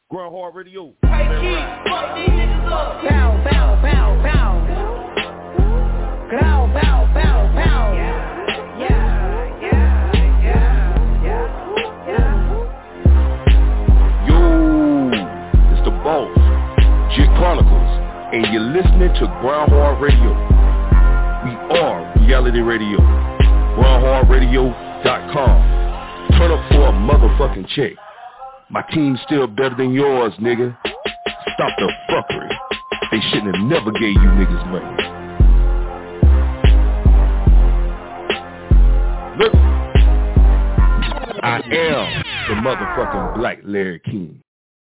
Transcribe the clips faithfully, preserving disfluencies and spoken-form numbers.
Grind Hard Radio. Hey, kids, fuck these niggas up. Pow, pow, pow, pow. Pow, pow, pow, pow. Yeah, yeah, yeah, yeah, yeah, yeah. Yo, it's the boss, Jit Chronicles, and you're listening to Grind Hard Radio. We are reality radio. grind hard radio dot com. Turn up for a motherfucking check. My team's still better than yours, nigga. Stop the fuckery. They shouldn't have never gave you niggas money. Look, I am the motherfucking Black Larry King.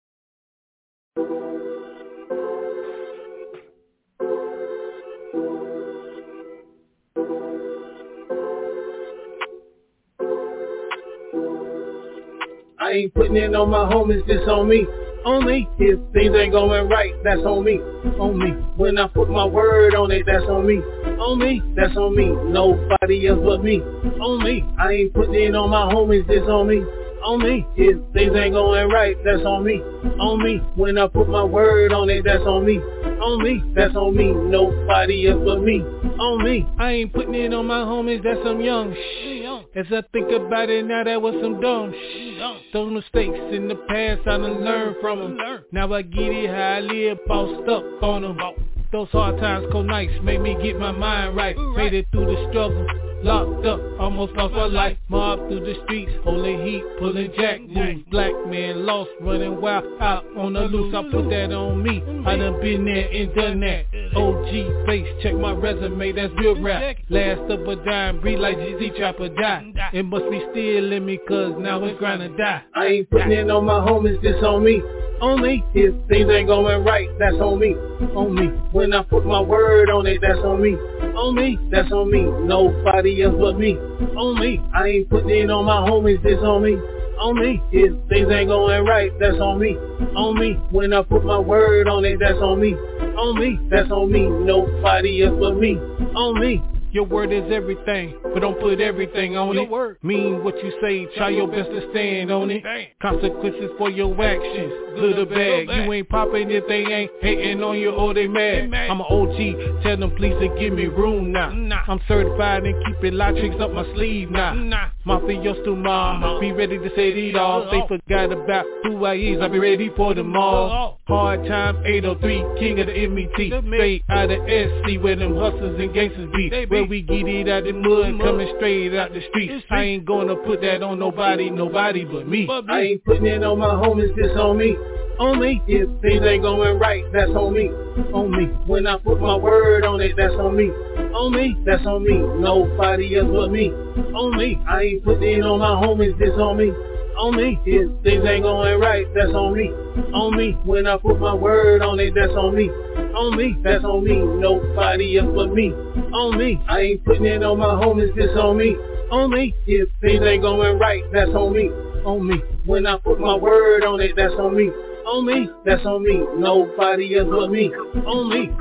I ain't putting it on my homies, this on me. On me. If things ain't going right, that's on me. On me. When I put my word on it, that's on me. On me. That's on me. Nobody else but me. On me. I ain't putting it on my homies, this on me. On me. If things ain't going right, that's on me. On me. When I put my word on it, that's on me. On me. That's on me. Nobody else but me. On me. I ain't putting it on my homies, that's some young shit. As I think about it now, that was some dumb shit. Those mistakes in the past, I done learned from them. Now I get it how I live, bossed up on them. Those hard times go nice, made me get my mind right. Made it through the struggle, locked up, almost lost my life. Mob through the streets, holding heat, pulling jack moves. Black man lost, running wild, out on the loose. I put that on me, I done been there and done that. O G face, check my resume, that's real rap. Last up a dime, breathe like G Z, trap or die. It must be still in me, cause now it's grind or die. I ain't putting it on my homies, this on me. On me. If things ain't going right, that's on me. On me. When I put my word on it, that's on me. On me. That's on me. Nobody else but me. On me. I ain't putting it on my homies, this on me. On me. If things ain't going right, that's on me. On me. When I put my word on it, that's on me. On me. That's on me. Nobody else but me. On me. Your word is everything, but don't put everything on your it. Word. Mean what you say, try your best to stand on it. Dang. Consequences for your actions, good or bad. You ain't popping if they ain't hating on you or they mad. I'm an O G, tell them please to give me room now. Nah. I'm certified and keep it lot tricks up my sleeve now. Nah. Mafioso to mom, be ready to say it all. They forgot about who I is, I'll be ready for them all. Hard time, eight oh three, king of the M E T. Straight out of S C where them hustlers and gangsters be. Where we get it out the mud, coming straight out the streets. I ain't gonna put that on nobody, nobody but me. I ain't putting it on my homies, this on me. On me. If things ain't going right, that's on me. On me. When I put my word on it, that's on me. On me. That's on me. Nobody else but me. On me. I ain't putting it on my homies, this on me. On me. If things ain't going right, that's on me. On me. When I put my word on it, that's on me. On me. That's on me. Nobody else but me. On me. I ain't putting it on my homies, this on me. On me. If things ain't going right, that's on me. On me. When I put my word on it, that's on me. On me. That's on me. Nobody else but me. On me.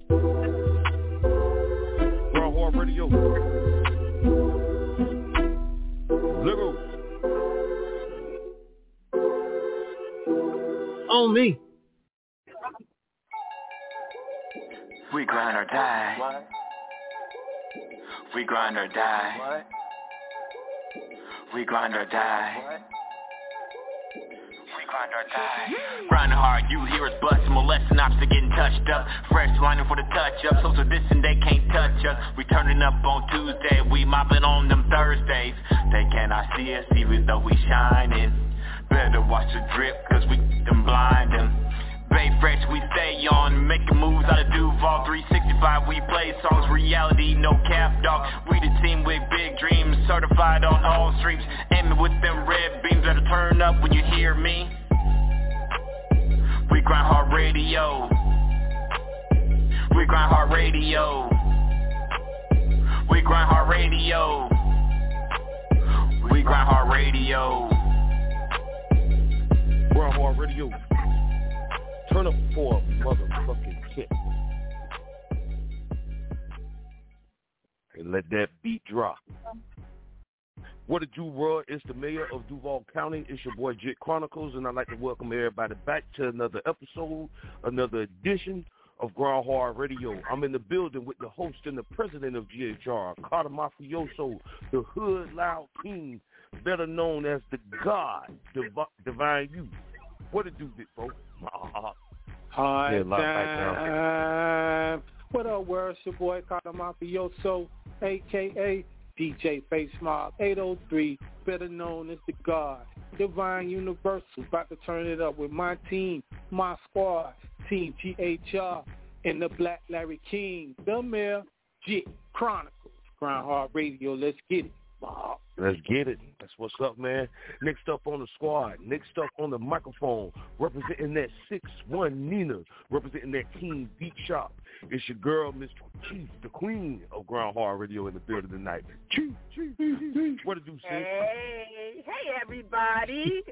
Grind Hard Radio. Little. On me. We grind or die. What? We grind or die. What? We grind or die. What? We grind or die. Grinding hard, you hear us bust, molesting ops to getting touched up. Fresh lining for the touch up, social distance they can't touch us. We turning up on Tuesday, we mopping on them Thursdays. They cannot see us even though we shining. Better watch the drip, cause we them blind them. Bay fresh, we stay on, making moves out of Duval. Three sixty-five, we play songs, reality, no cap, dog. We the team with big dreams, certified on all streams. Aiming with them red beams, better turn up when you hear me. We grind hard radio. We grind hard radio. We grind hard radio. We grind hard radio. Grind Hard Radio. Turn up for a motherfucking kick. And let that beat drop. What it do, bro? It's the mayor of Duval County. It's your boy, Jit Chronicles, and I'd like to welcome everybody back to another episode, another edition of Groundhog Radio. I'm in the building with the host and the president of G H R, Carter Mafioso, the Hood Loud King, better known as the God, Div- Divine Youth. What it do, big folks? Hi, yeah, time. What up, world? It's your boy, Carter Mafioso, a k a. D J Face Mob eight oh three, better known as the God, Divine Universal, about to turn it up with my team, my squad, Team G H R, and the Black Larry King, the Mayor, Jit Chronicles, Groundhog Radio. Let's get it, Bob. Let's get it. That's what's up, man. Next up on the squad, next up on the microphone, representing that six one Nina, representing that Team Beat Shop. It's your girl, Miss Chief, the queen of Groundhog Radio in the building tonight. Chief, Chief, Chief. What it do, sis? Hey, hey, everybody.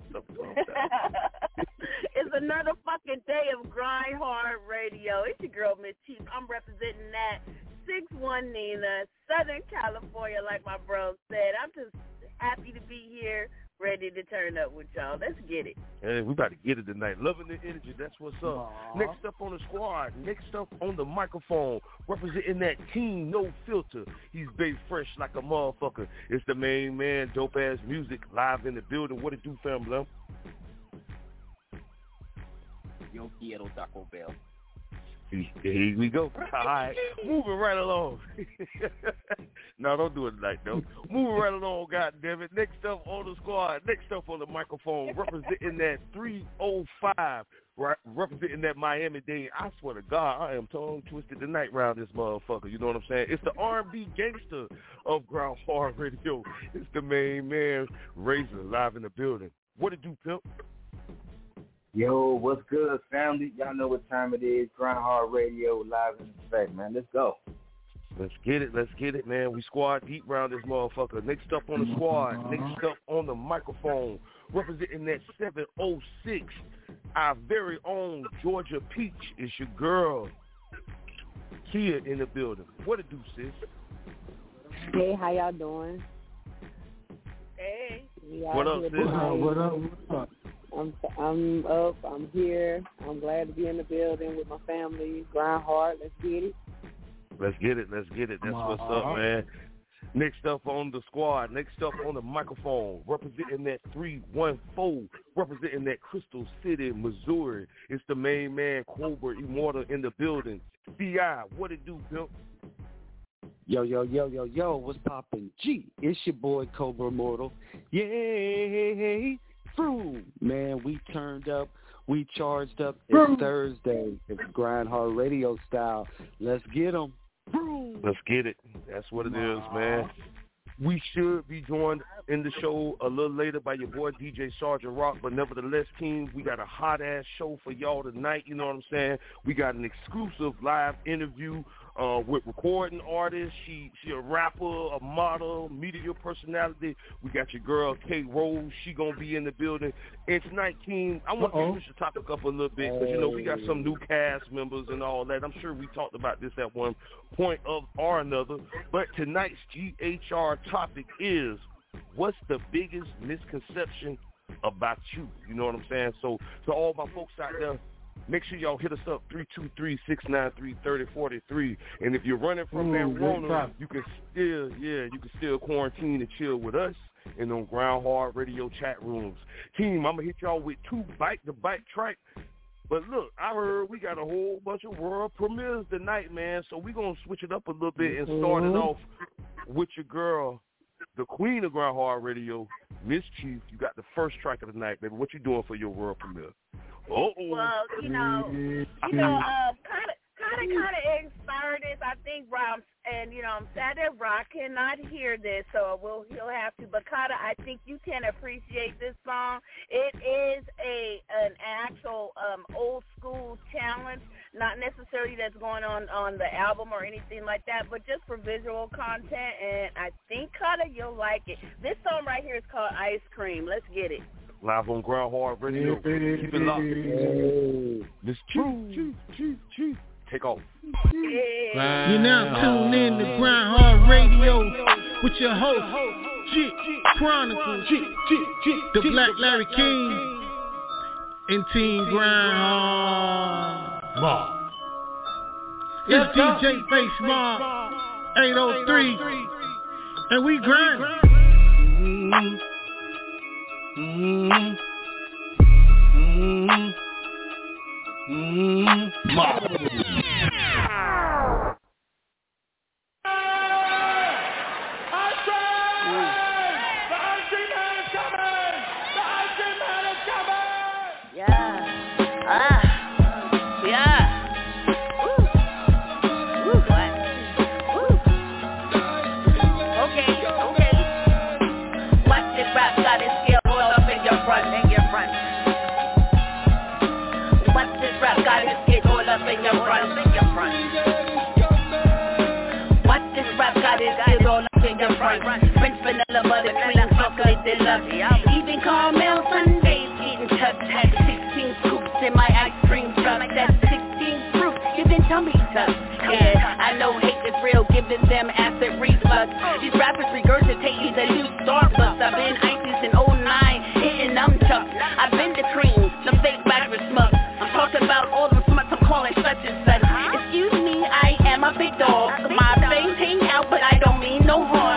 It's another fucking day of Grindhard Radio. It's your girl, Miss Chief. I'm representing that six one Nina, Southern California, like my bro said. I'm just happy to be here, ready to turn up with y'all. Let's get it. Hey, we about to get it tonight. Loving the energy. That's what's up. Aww. Next up on the squad, next up on the microphone, representing that team, no filter. He's baked fresh like a motherfucker. It's the main man, Dope Ass Music, live in the building. What it do, family? Yo quiero Taco Bell. Here we go. All right. Moving right along. No, don't do it like though. Moving right along, goddammit. Next up on the squad, next up on the microphone, representing that three oh five, right, representing that Miami-Dade. I swear to God, I am tongue twisted tonight round this motherfucker. You know what I'm saying? It's the R and B gangster of Groundhog Radio. It's the main man, Razor, live in the building. What it do, pimp? Yo, what's good, family? Y'all know what time it is. Groundhog Radio, live in effect, man. Let's go. Let's get it. Let's get it, man. We squad deep round this motherfucker. Next up on the squad, next up on the microphone, representing that seven oh six, our very own Georgia Peach. Is your girl, Kia, in the building. What it do, sis? Hey, how y'all doing? Hey. Y'all what up, sis? What up? What up? I'm I'm up. I'm here. I'm glad to be in the building with my family. Grind hard. Let's get it. Let's get it. Let's get it. That's what's up, man. Next up on the squad. Next up on the microphone, representing that three one four, representing that Crystal City, Missouri. It's the main man, Cobra Immortal, in the building. B I, what it do, pimp? Yo, yo, yo, yo, yo, what's poppin'? G, it's your boy, Cobra Immortal. Yay! Through. Man, we turned up. We charged up. It's Thursday. It's Grindhard Radio style. Let's get them. Let's get it. That's what it is, man. We should be joined in the show a little later by your boy D J Sergeant Rock, but nevertheless, team, we got a hot-ass show for y'all tonight, you know what I'm saying? We got an exclusive live interview uh, with recording artists. She she a rapper, a model, media personality. We got your girl, Kay Rose. She going to be in the building. And tonight, team, I want to switch the topic up a little bit because, you know, we got some new cast members and all that. I'm sure we talked about this at one point of or another. But tonight's G H R topic is, what's the biggest misconception about you? You know what I'm saying? So to all my folks out there, make sure y'all hit us up, three two three, six nine three, three oh four three. And if you're running from marijuana, you can still, yeah, you can still quarantine and chill with us in them Groundhog Radio chat rooms. Team, I'm going to hit y'all with two bite-to-bite track. But look, I heard we got a whole bunch of world premieres tonight, man. So we're going to switch it up a little bit and start it off with your girl, the queen of Groundhog Radio, Miss Chief. You got the first track of the night, baby. What you doing for your world premiere? Uh-oh. Well, you know, you know, uh, kind of, kind of, kind of inspired this. I think Rob, and you know, I'm sad that Rob cannot hear this, so we'll he'll have to. But Kata, I think you can appreciate this song. It is a an actual um, old school challenge, not necessarily that's going on on the album or anything like that, but just for visual content. And I think Kata, you'll like it. This song right here is called Ice Cream. Let's get it. Live on Groundhog Radio. Keep it locked. Miss Chief, Chief, Chief, Chief. Take off. Yeah. You're now tuned in to Groundhog Radio with your host, Jit Chronicles, the Black Larry King, and Team Groundhog. It's D J Face Mob, eight oh three, and we grind. Mm-hmm. Mm-hmm. Mm-hmm. Mm-hmm. French vanilla, butter, cream, chocolate, they love it. Even caramel sundaes, getting touched. Had sixteen scoops in my ice cream truck. That's sixteen fruits, giving tummy tucks. Yeah, I know hate is real, giving them acid reflux. These rappers regurgitating the new Starbucks. I've been icy since oh nine, hitting them chucks. I've been the cream, the fake backwards smucks. I'm talking about all them smuts, I'm calling such and such. Excuse me, I am a big dog. My face hang out, but I don't mean no harm.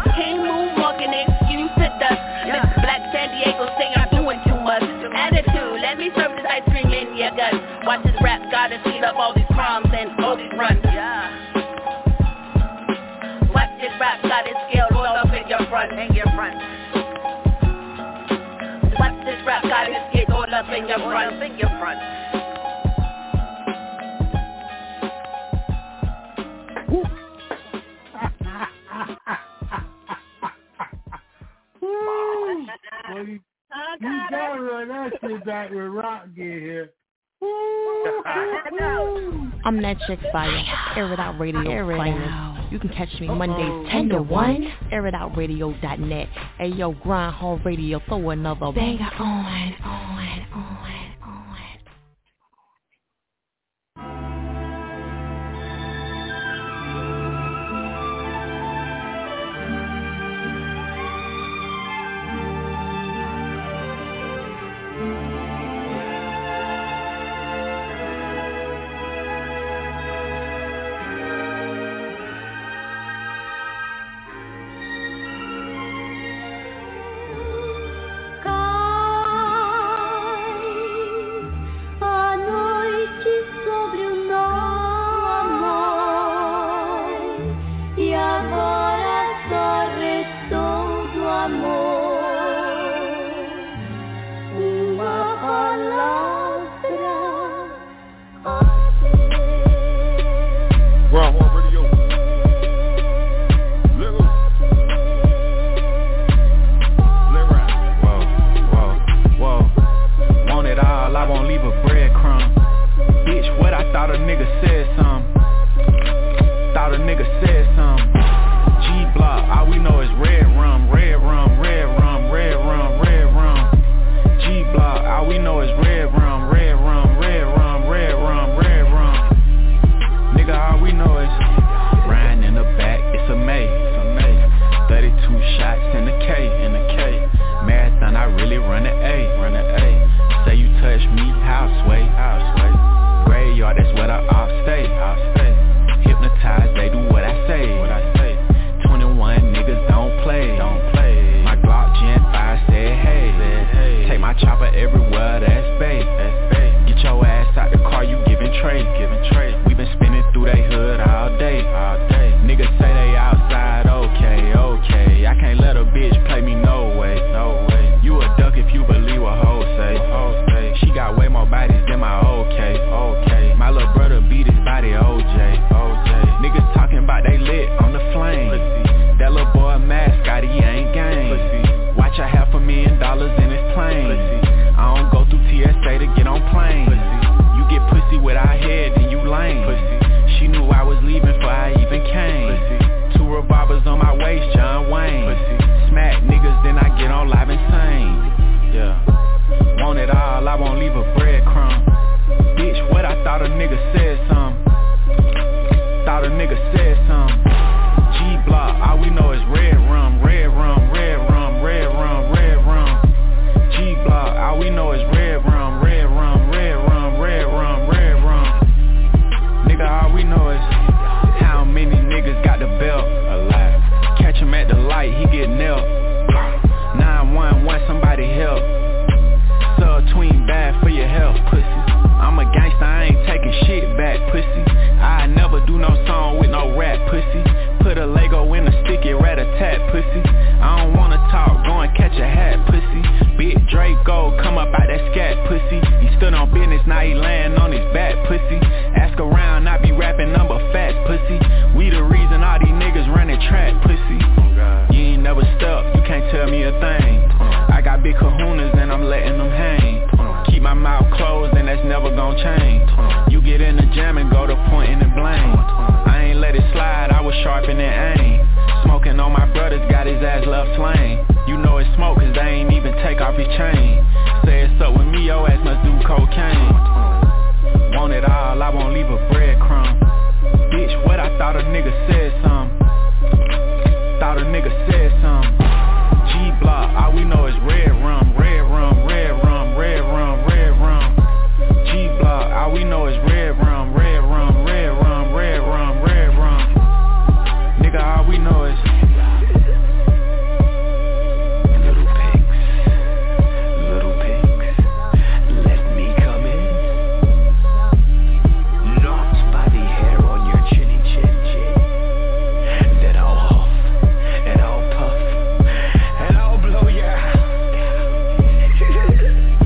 Watch this rap gotta speed up all these crimes and all these runs. Yeah. Watch this rap gotta scale all up in your front, in your front. Watch this rap gotta scale all up in your front, in your front. Well, you, you gotta run that shit back when Rock get here. I'm that chick fire, Air It Out Radio Air it out. You can catch me Mondays ten to one, air it out radio dot net. Hey yo, Grind Home Radio, throw another banger on, on, on, on. Thought a nigga said something. G-Block, all we know is red rum, red rum, red He stood on business, now he laying on his back, pussy. Ask around, I be rapping number fat, pussy. We the reason all these niggas running track, pussy. You ain't never stepped, you can't tell me a thing. I got big kahunas and I'm letting them hang. Keep my mouth closed and that's never gon' change. You get in the jam and go to pointing and blame. I ain't let it slide, I was sharpening aim. Smoking on my brothers, got his ass left flame. You know it's smoke cause they ain't even take off his chain. Say it's up with me, your ass must do cocaine. Want it all, I won't leave a breadcrumb. Bitch, what I thought a nigga said something. Thought a nigga said something. G-Block, all we know is red rum, red rum, red rum, red rum, red rum. G-Block, all we know is red rum, red rum, red rum, red rum, red rum. Nigga, all we know is little pigs, little pigs, let me come in. Not by the hair on your chinny chin chin. Then I'll huff, and I'll puff, and I'll blow your house down.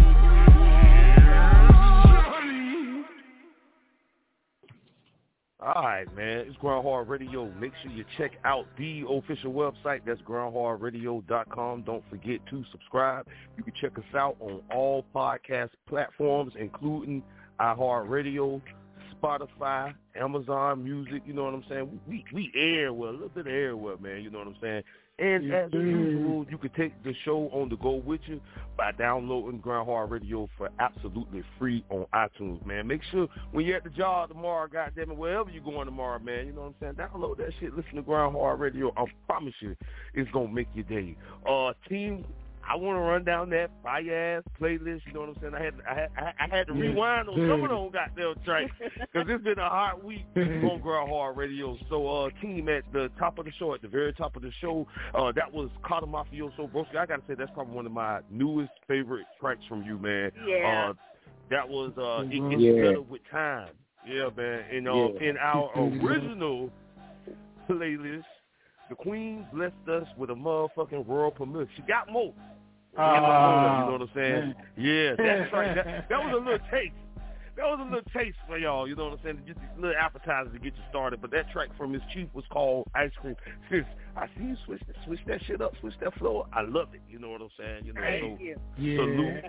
All right, man. It's Grind Hard Radio. Make sure you check out the official website. That's grind hard radio dot com. Don't forget to subscribe. You can check us out on all podcast platforms, including iHeartRadio, Spotify, Amazon Music. You know what I'm saying? We we air with a little bit of airware, man. You know what I'm saying? And as usual, you can take the show on the go with you by downloading Grind Hard Radio for absolutely free on iTunes, man. Make sure when you're at the job tomorrow, goddamn it, wherever you're going tomorrow, man, you know what I'm saying? Download that shit, listen to Grind Hard Radio. I promise you, it's going to make your day. Uh, team, I want to run down that fire-ass playlist, you know what I'm saying? I had I had, I had to rewind on some of those goddamn tracks because it's been a hot week on Grind Hard Radio. So, uh, team, at the top of the show, at the very top of the show, uh, that was Carter Mafioso Broski. I got to say, that's probably one of my newest favorite tracks from you, man. Yeah. Uh, that was uh, It Gets Yeah. Better With Time. Yeah, man. And uh, Yeah. in our original playlist, the Queen blessed us with a motherfucking royal permit. She got more. Uh, you know what I'm saying? Man. Yeah, that's right. That, that was a little taste. That was a little taste for y'all. You know what I'm saying? Just a little appetizer to get you started. But that track from Miss Chief was called Ice Cream. Sis, I see you switch switch that shit up, switch that flow. I love it. You know what I'm saying? You know, Thank so you. Yeah. salute.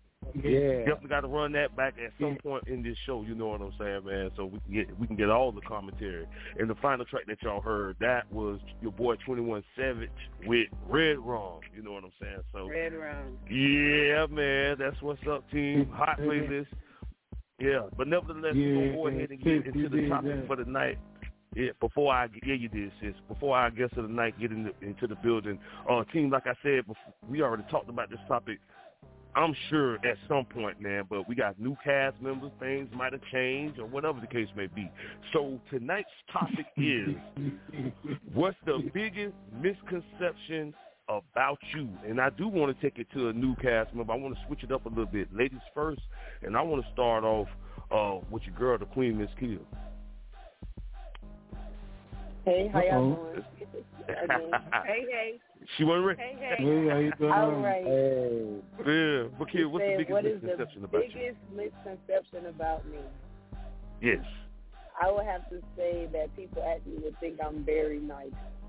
Yeah. Definitely got to run that back at some point in this show. You know what I'm saying, man? So we can get we can get all the commentary. And the final track that y'all heard, that was your boy twenty-one Savage with Red Rum. You know what I'm saying? So Red Rum. yeah, man, that's what's up, team. Hot playlist. Yeah, but nevertheless, Yeah, we're gonna go ahead and get into the topic for the night. Yeah, before I yeah you did sis. Before our guest of the night get in the, into the building, uh, team, like I said, before, we already talked about this topic. I'm sure at some point, man, but we got new cast members, things might have changed or whatever the case may be. So tonight's topic is, what's the biggest misconception about you? And I do want to take it to a new cast member. I want to switch it up a little bit. Ladies first, and I want to start off uh, with your girl, the Queen, Miss Kia. Hey, how y'all Uh-oh. doing? Hey, hey. She wasn't ready. Hey, hey. Hey, how you doing? All right. Hey. Yeah, but Kia, what's the Said, biggest what is the misconception about you? biggest misconception about me? Yes. I would have to say that people actually would think I'm very nice.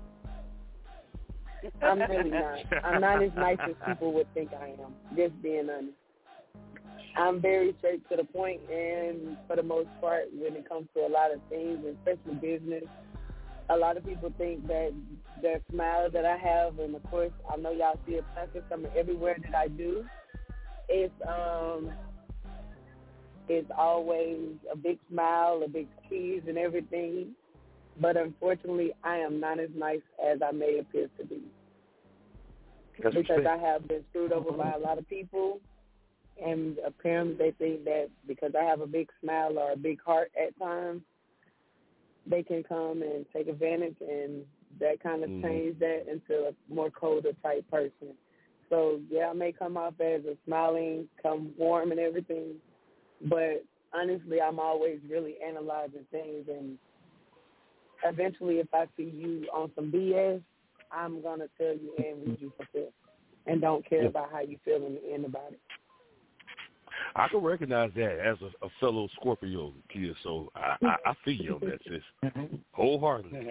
I'm really not. I'm not as nice as people would think I am, just being honest. I'm very straight to the point, and for the most part, when it comes to a lot of things, especially business, a lot of people think that the smile that I have, and of course, I know y'all see it plastic something everywhere that I do, it's um, it's always a big smile, a big cheese, and everything. But unfortunately, I am not as nice as I may appear to be. That's because respect. I have been screwed over by a lot of people, and apparently they think that because I have a big smile or a big heart at times, they can come and take advantage, and that kind of Mm-hmm. change that into a more colder type person. So, yeah, I may come off as a smiling, come warm and everything, but honestly, I'm always really analyzing things, and eventually if I see you on some B S, I'm going to tell you and read you for this and don't care Yeah. about how you feel in the end about it. I can recognize that as a, a fellow Scorpio kid, so I, I, I feel you on that, sis. Wholeheartedly.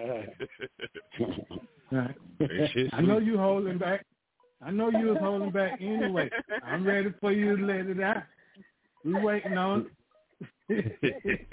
I know you holding back. I know you was holding back anyway. I'm ready for you to let it out. We waiting on it.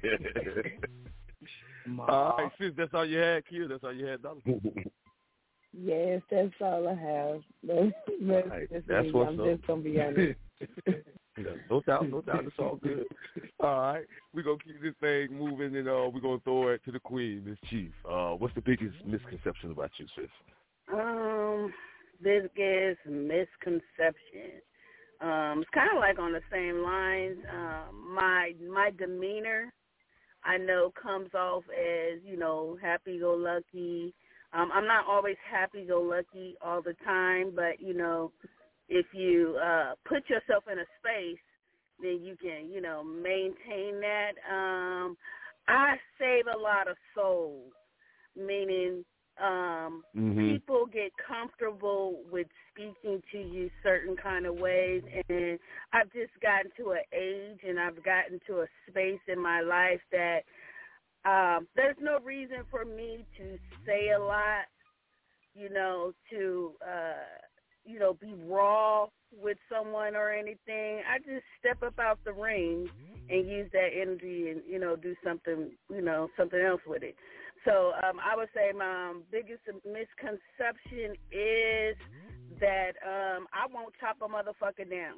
All right, sis, that's all you had, Q. That's all you had, Dollar. Yes, that's all I have. That's, that's, right, that's, that's me. what's I'm up. just gonna be honest. Yeah, no doubt, no doubt. It's all good. All right, we're going to keep this thing moving, and uh, we're going to throw it to the queen, Miss Chief. Uh, what's the biggest misconception about you, sis? Um, biggest misconception. Um, it's kind of like on the same lines. Um, my my demeanor, I know, comes off as, you know, happy-go-lucky. Um, I'm not always happy-go-lucky all the time, but, you know, if you uh, put yourself in a space, then you can, you know, maintain that. Um, I save a lot of souls, meaning um, mm-hmm. people get comfortable with speaking to you certain kind of ways, and I've just gotten to an age and I've gotten to a space in my life that um, there's no reason for me to say a lot, you know, to, uh, you know, be raw with someone or anything. I just step up out the ring and use that energy and, you know, do something, you know, something else with it. So um, I would say my um, biggest misconception is that um, I won't chop a motherfucker down.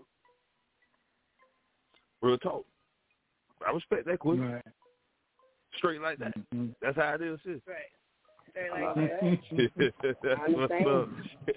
Real talk. I respect that, Queen. Right. Straight like that. Mm-hmm. That's how it is, sis. Right. Straight like that. That's what's up.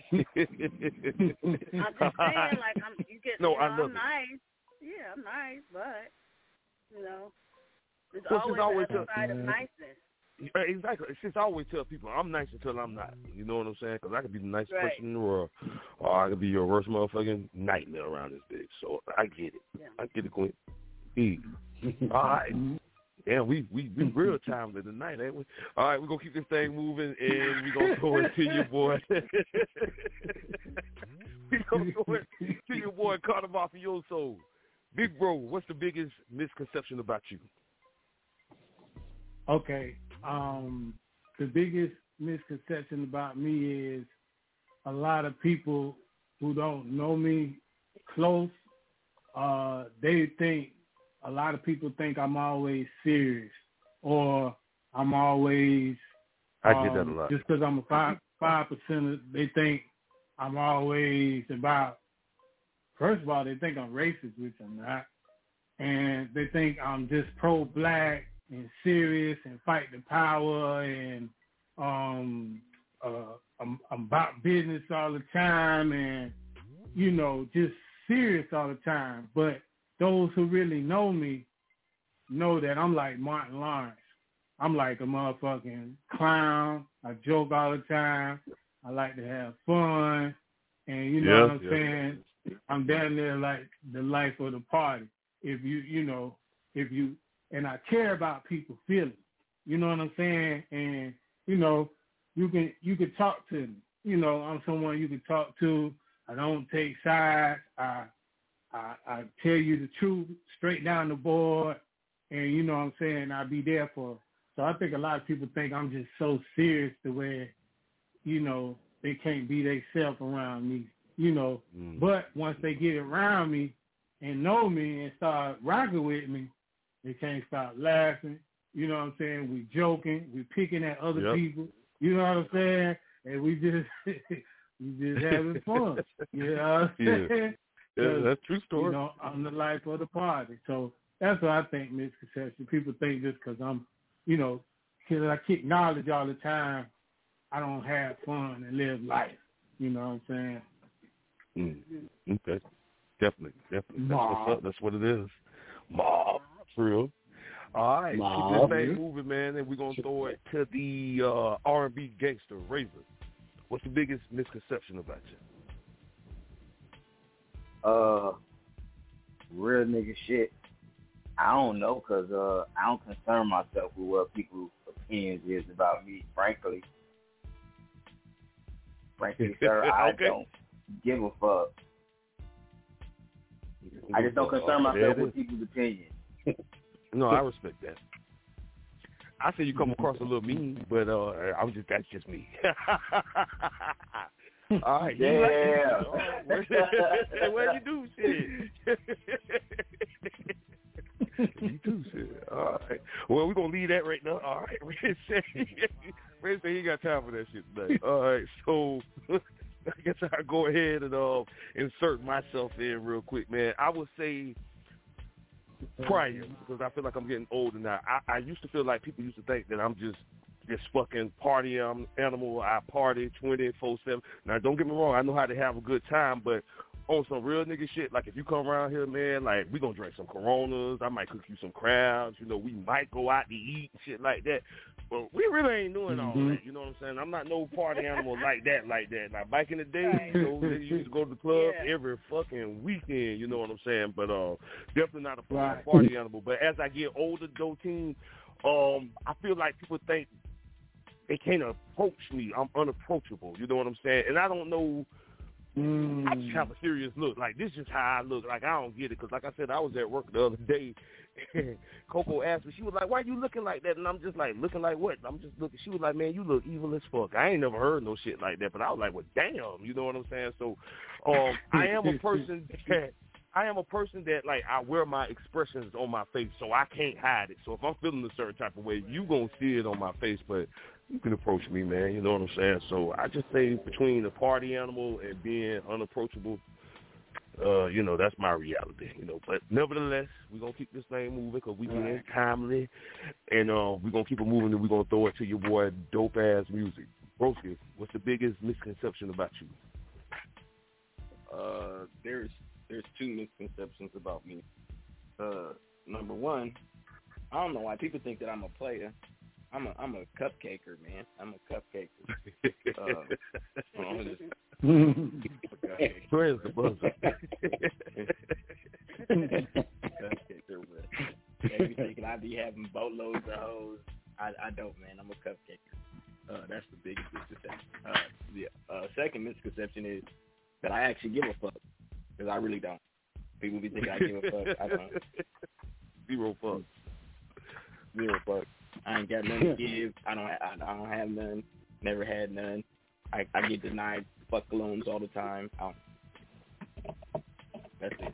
I'm just saying, like, I'm, you get, no, you know, I love I'm it. nice. Yeah, I'm nice, but, you know, there's well, always always the other a, side of niceness. Exactly. Since I always tell people, I'm nice until I'm not. You know what I'm saying? Because I could be the nicest right. person in the world, or I could be your worst motherfucking nightmare around this bitch. So I get it. Yeah. I get it, Queen. E. All right. Yeah, we we we real timely tonight, ain't we? All right, we're gonna keep this thing moving, and we're gonna throw it to your boy. We're gonna throw it to your boy Carter Mafioso. Big bro, what's the biggest misconception about you? Okay. Um, the biggest misconception about me is a lot of people who don't know me close, uh, they think, a lot of people think I'm always serious or I'm always, I um, get that a lot. just because I'm a five, five percent, they think I'm always about, first of all, they think I'm racist, which I'm not. And they think I'm just pro-black and serious and fight the power and um, uh, I'm, I'm about business all the time and, you know, just serious all the time. But those who really know me know that I'm like Martin Lawrence. I'm like a motherfucking clown. I joke all the time. I like to have fun. And you know yeah, what I'm yeah. saying? I'm down there like the life of the party. If you, you know, if you, and I care about people's feelings. You know what I'm saying? And, you know, you can, you can talk to me. You know, I'm someone you can talk to. I don't take sides. I, I, I tell you the truth straight down the board. And, you know what I'm saying? I'll be there for. So I think a lot of people think I'm just so serious to where, you know, they can't be themselves around me, you know. Mm. But once they get around me and know me and start rocking with me, they can't stop laughing. You know what I'm saying? We joking. We picking at other yep. people. You know what I'm saying? And we just we just having fun. You know what I'm yeah. saying? Yeah, that's true story. You know, I'm the life of the party. So that's what I think misconception. People think just because I'm, you know, because I kick knowledge all the time, I don't have fun and live life. You know what I'm saying? Mm. Okay. Definitely. Definitely. That's Mob. what's up. That's what it is. Mob. For real. All right. Mob. Keep this thing moving, man, and we're going to throw it to the uh, R and B gangster, Razor. What's the biggest misconception about you? Uh, real nigga shit. I don't know, because uh, I don't concern myself with what people's opinions is about me, frankly. Frankly, sir, I okay. don't give a fuck. I just don't concern myself with people's opinions. No, I respect that. I say you come across a little mean, but uh, I'm just that's just me. All right, yeah. Like what you do, shit. You do shit. All right. Well, we're gonna leave that right now. All right. Red say, Red say he ain't got time for that shit today. All right. So I guess I'll go ahead and uh, insert myself in real quick, man. I would say prior, because I feel like I'm getting older now. I, I used to feel like people used to think that I'm just this fucking party um, animal. I party twenty-four seven. Now, don't get me wrong. I know how to have a good time, but on some real nigga shit, like if you come around here, man, like we gonna drink some Coronas. I might cook you some crabs. You know, we might go out to eat and shit like that. But we really ain't doing all Mm-hmm. that. You know what I'm saying? I'm not no party animal like that, like that. Now, back in the day, you know, you used to go to the club Yeah. every fucking weekend. You know what I'm saying? But uh, definitely not a Right. party animal. But as I get older, though, team, um, I feel like people think they can't approach me. I'm unapproachable. You know what I'm saying? And I don't know. Mm. I just have a serious look. Like, this is how I look. Like, I don't get it. Because, like I said, I was at work the other day, and Coco asked me, she was like, why you looking like that? And I'm just like, looking like what? I'm just looking. She was like, man, you look evil as fuck. I ain't never heard no shit like that. But I was like, well, damn. You know what I'm saying? So, um, I am a person that, I am a person that, like, I wear my expressions on my face, so I can't hide it. So if I'm feeling a certain type of way, you going to see it on my face, but you can approach me, man. You know what I'm saying? So I just say between the party animal and being unapproachable, uh, you know, that's my reality, you know. But nevertheless, we're going to keep this thing moving because we being right. timely, and uh, we're going to keep it moving, and we're going to throw it to your boy, Dope-Ass Music. Broski, what's the biggest misconception about you? Uh, there's there's two misconceptions about me. Uh, number one, I don't know why people think that I'm a player. I'm a I'm a cupcaker, man. I'm a cupcaker. uh, I'm just, Where's the buzzer? Cupcaker, but they be thinking I be having boatloads of hoes. I I don't, man. I'm a cupcaker. Uh, that's the biggest misconception. Uh, the uh, second misconception is that I actually give a fuck, because I really don't. People be thinking I give a fuck. I don't. Zero fuck. Zero fuck. I ain't got nothing to give. I don't. I, I don't have none. Never had none. I, I get denied fuck loans all the time. I don't. That's it.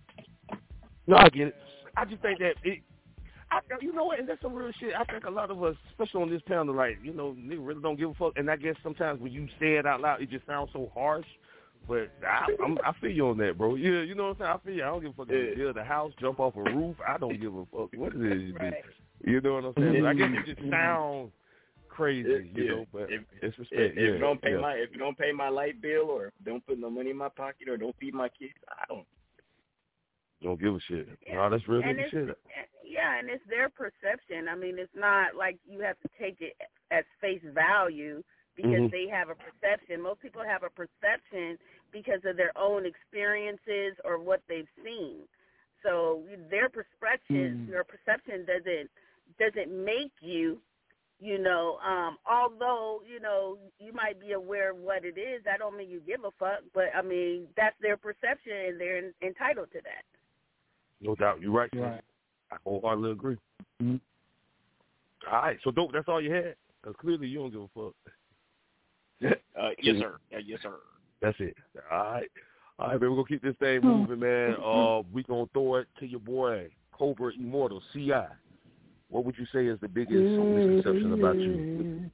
No, I get it. I just think that it. I, you know what? And that's some real shit. I think a lot of us, especially on this panel, like, you know, niggas really don't give a fuck. And I guess sometimes when you say it out loud, it just sounds so harsh. But I, I'm, I feel you on that, bro. Yeah, you know what I'm saying? I feel you. I don't give a fuck if you build a house, jump off a roof. I don't give a fuck what it is. Right. You know what I'm saying? But I guess it just sounds crazy, it, you yeah. know. But if, it's respect. If, yeah, if you don't pay yeah. my if you don't pay my light bill or don't put no money in my pocket or don't feed my kids, I don't. Don't give a shit. Yeah. No, that's real and nigga shit. Yeah, and it's their perception. I mean, it's not like you have to take it as face value because mm-hmm. they have a perception. Most people have a perception because of their own experiences or what they've seen. So their perception, mm. your perception doesn't doesn't make you, you know. Um, although you know you might be aware of what it is, that don't mean you give a fuck. But I mean, that's their perception, and they're entitled to that. No doubt, you're right. Right. I wholeheartedly agree. Mm-hmm. All right, so Dope, that's all you had? Because clearly you don't give a fuck. uh, yes, sir. Uh, yes, sir. That's it. All right. All right, man, we're going to keep this thing moving, man. Uh, we're going to throw it to your boy, Cobra Immortal, C I. What would you say is the biggest misconception about you?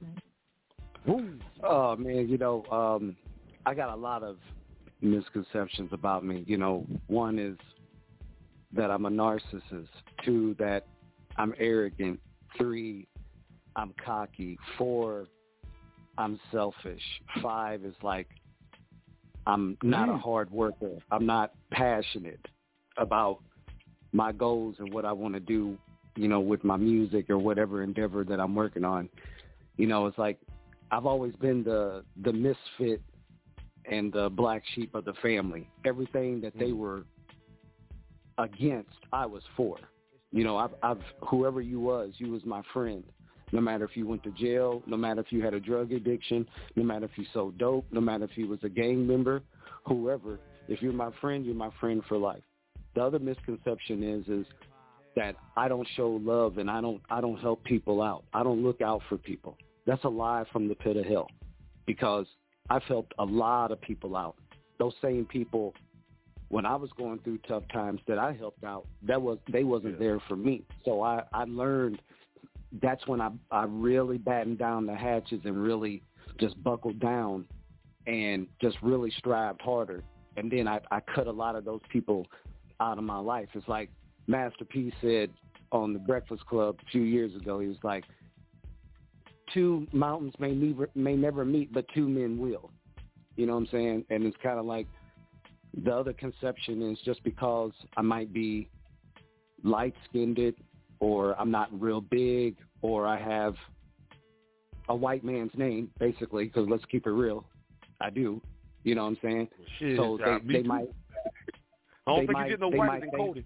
Oh, man, you know, um, I got a lot of misconceptions about me. You know, one is that I'm a narcissist. Two, that I'm arrogant. Three, I'm cocky. Four, I'm selfish. Five is like, I'm not a hard worker. I'm not passionate about my goals and what I want to do, you know, with my music or whatever endeavor that I'm working on. You know, it's like I've always been the the misfit and the black sheep of the family. Everything that they were against, I was for. You know, I've, I've whoever you was, you was my friend. No matter if you went to jail, no matter if you had a drug addiction, no matter if you sold dope, no matter if you was a gang member, whoever, if you're my friend, you're my friend for life. the other misconception is is that I don't show love and I don't I don't help people out. I don't look out for people. That's a lie from the pit of hell, because I've helped a lot of people out. Those same people, when I was going through tough times that I helped out, that was they wasn't yeah. there for me. So I, I learned that's when I I really battened down the hatches and really just buckled down and just really strived harder. And then I, I cut a lot of those people out of my life. It's like Master P said on the Breakfast Club a few years ago. He was like, two mountains may never, may never meet, but two men will. You know what I'm saying? And it's kind of like the other conception is just because I might be light-skinned or I'm not real big or I have a white man's name, basically, because let's keep it real. I do. You know what I'm saying? Well, shit, so they, they might. I don't they think might, you get no whiter than Cody.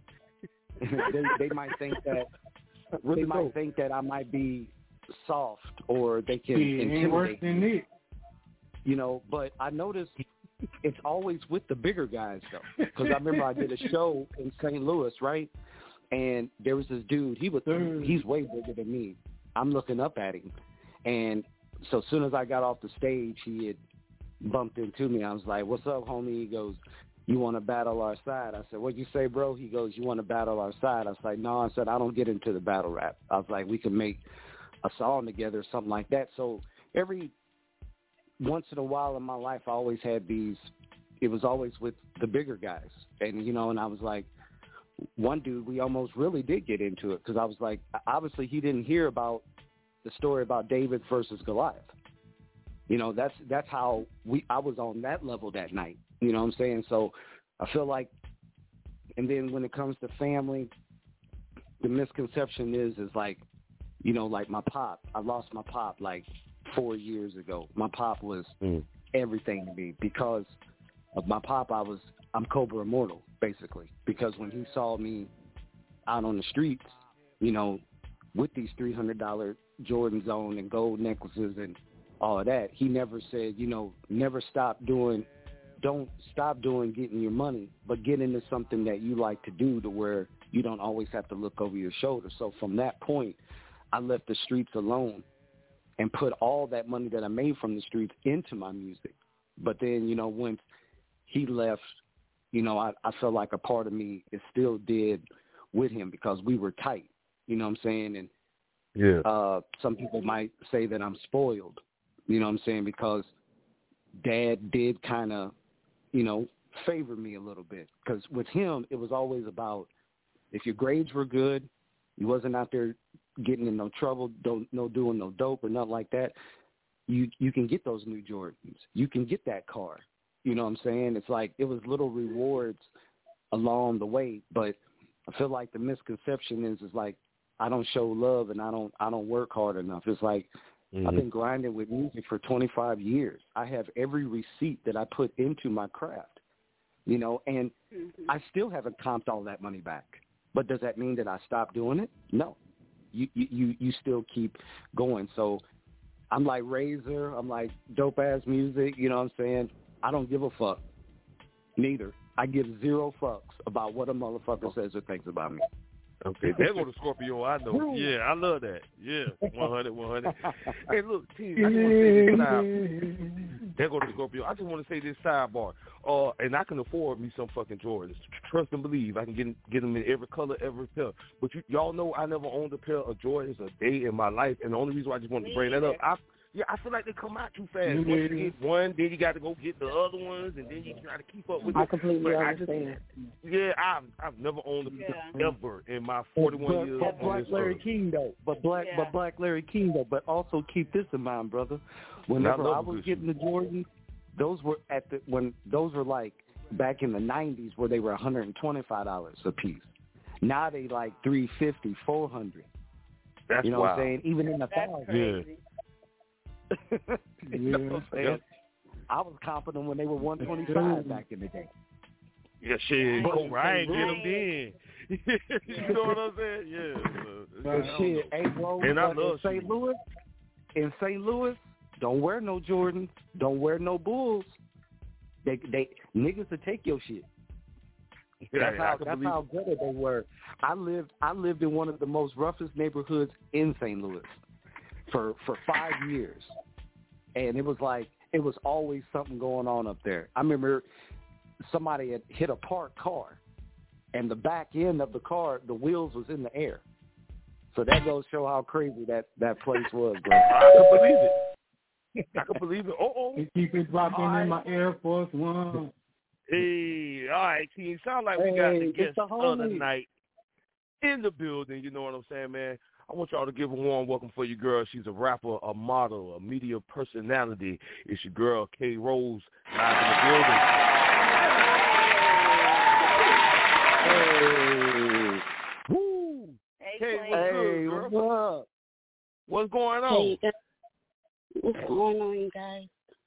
they, they might think that they might think that I might be soft or they can he intimidate ain't worse than me. You know, but I noticed it's always with the bigger guys though, because I remember I did a show in Saint Louis, right? And there was this dude. He was he's way bigger than me. I'm looking up at him, and so as soon as I got off the stage, he had bumped into me. I was like, "What's up, homie?" He goes, "You want to battle our side?" I said, "What'd you say, bro?" He goes, "You want to battle our side?" I was like, "No," I said, "I don't get into the battle rap." I was like, "We can make a song together or something like that." So every once in a while in my life, I always had these, it was always with the bigger guys. And, you know, and I was like, one dude, we almost really did get into it because I was like, obviously he didn't hear about the story about David versus Goliath. You know, that's that's how we, I was on that level that night. You know what I'm saying? So I feel like, and then when it comes to family, the misconception is, is like, you know, like my pop, I lost my pop like four years ago. My pop was mm. everything to me. Because of my pop, I was, I'm Cobra Immortal, basically. Because when he saw me out on the streets, you know, with these three hundred dollars Jordans on and gold necklaces and all of that, he never said, you know, never stop doing, don't stop doing getting your money, but get into something that you like to do to where you don't always have to look over your shoulder. So from that point, I left the streets alone and put all that money that I made from the streets into my music. But then, you know, once he left, you know, I, I felt like a part of me is still did with him because we were tight, you know what I'm saying? And yeah, uh, some people might say that I'm spoiled, you know what I'm saying? Because Dad did kind of, you know, favor me a little bit. Because with him, it was always about if your grades were good, you wasn't out there getting in no trouble, don't no doing no dope or nothing like that, you you can get those new Jordans. You can get that car. You know what I'm saying? It's like it was little rewards along the way, but I feel like the misconception is is like I don't show love and I don't I don't work hard enough. It's like mm-hmm. I've been grinding with music for twenty-five years. I have every receipt that I put into my craft. You know, and mm-hmm. I still haven't comped all that money back. But does that mean that I stopped doing it? No. You you you still keep going. So I'm like Razor. I'm like dope-ass music. You know what I'm saying? I don't give a fuck. Neither. I give zero fucks about what a motherfucker says or thinks about me. Okay, there go the Scorpio. I know. Yeah, I love that. Yeah, one hundred, one hundred. Hey, look, T, I just want to say this side. There go the Scorpio. I just want to say this sidebar. Uh, and I can afford me some fucking Jordans. Trust and believe. I can get get them in every color, every pair. But you, y'all know I never owned a pair of Jordans a day in my life. And the only reason why I just wanted to bring that up, I yeah, I feel like they come out too fast. Once you get one, then you got to go get the other ones, and then you try to keep up with it. I completely but understand. I just, yeah, I've I've never owned a pair yeah. ever in my forty-one but, years. But Black Larry earth. King though, but Black yeah. but Black Larry King though. But also keep this in mind, brother. Whenever I, I was getting the Jordans, those were at the when those were like back in the nineties where they were one hundred twenty-five dollars a piece. Now they like three fifty, four hundred. That's you know wild. what I'm saying? Even in the thousands. Yeah. you know what I'm saying? Yep. I was confident when they were one twenty-five back in the day. Yeah, shit. Cobra, I ain't get them then. You know what I'm saying? Yeah. But shit, hey, bro, and I love in Saint Louis, in Saint Louis, don't wear no Jordans. Don't wear no Bulls. They, they niggas will take your shit. That's Yeah, how that's how good they were. I lived I lived in one of the most roughest neighborhoods in Saint Louis for for five years, and it was like it was always something going on up there. I remember somebody had hit a parked car, and the back end of the car, the wheels was in the air. So that goes to show how crazy that, that place was, bro. I can believe it. I can believe it. Oh, oh. They keep it dropping All in right. my Air Force One. Hey, all right, King. Sound like we Hey, got the it's guest the of the homie. night in the building. You know what I'm saying, man? I want y'all to give a warm welcome for your girl. She's a rapper, a model, a media personality. It's your girl, K. Rose, live in the building. Hey. Woo! Hey, Hey, Queen. what's Hey, good, girl? what's up? What's going on? Hey, guys. What's going on, you guys?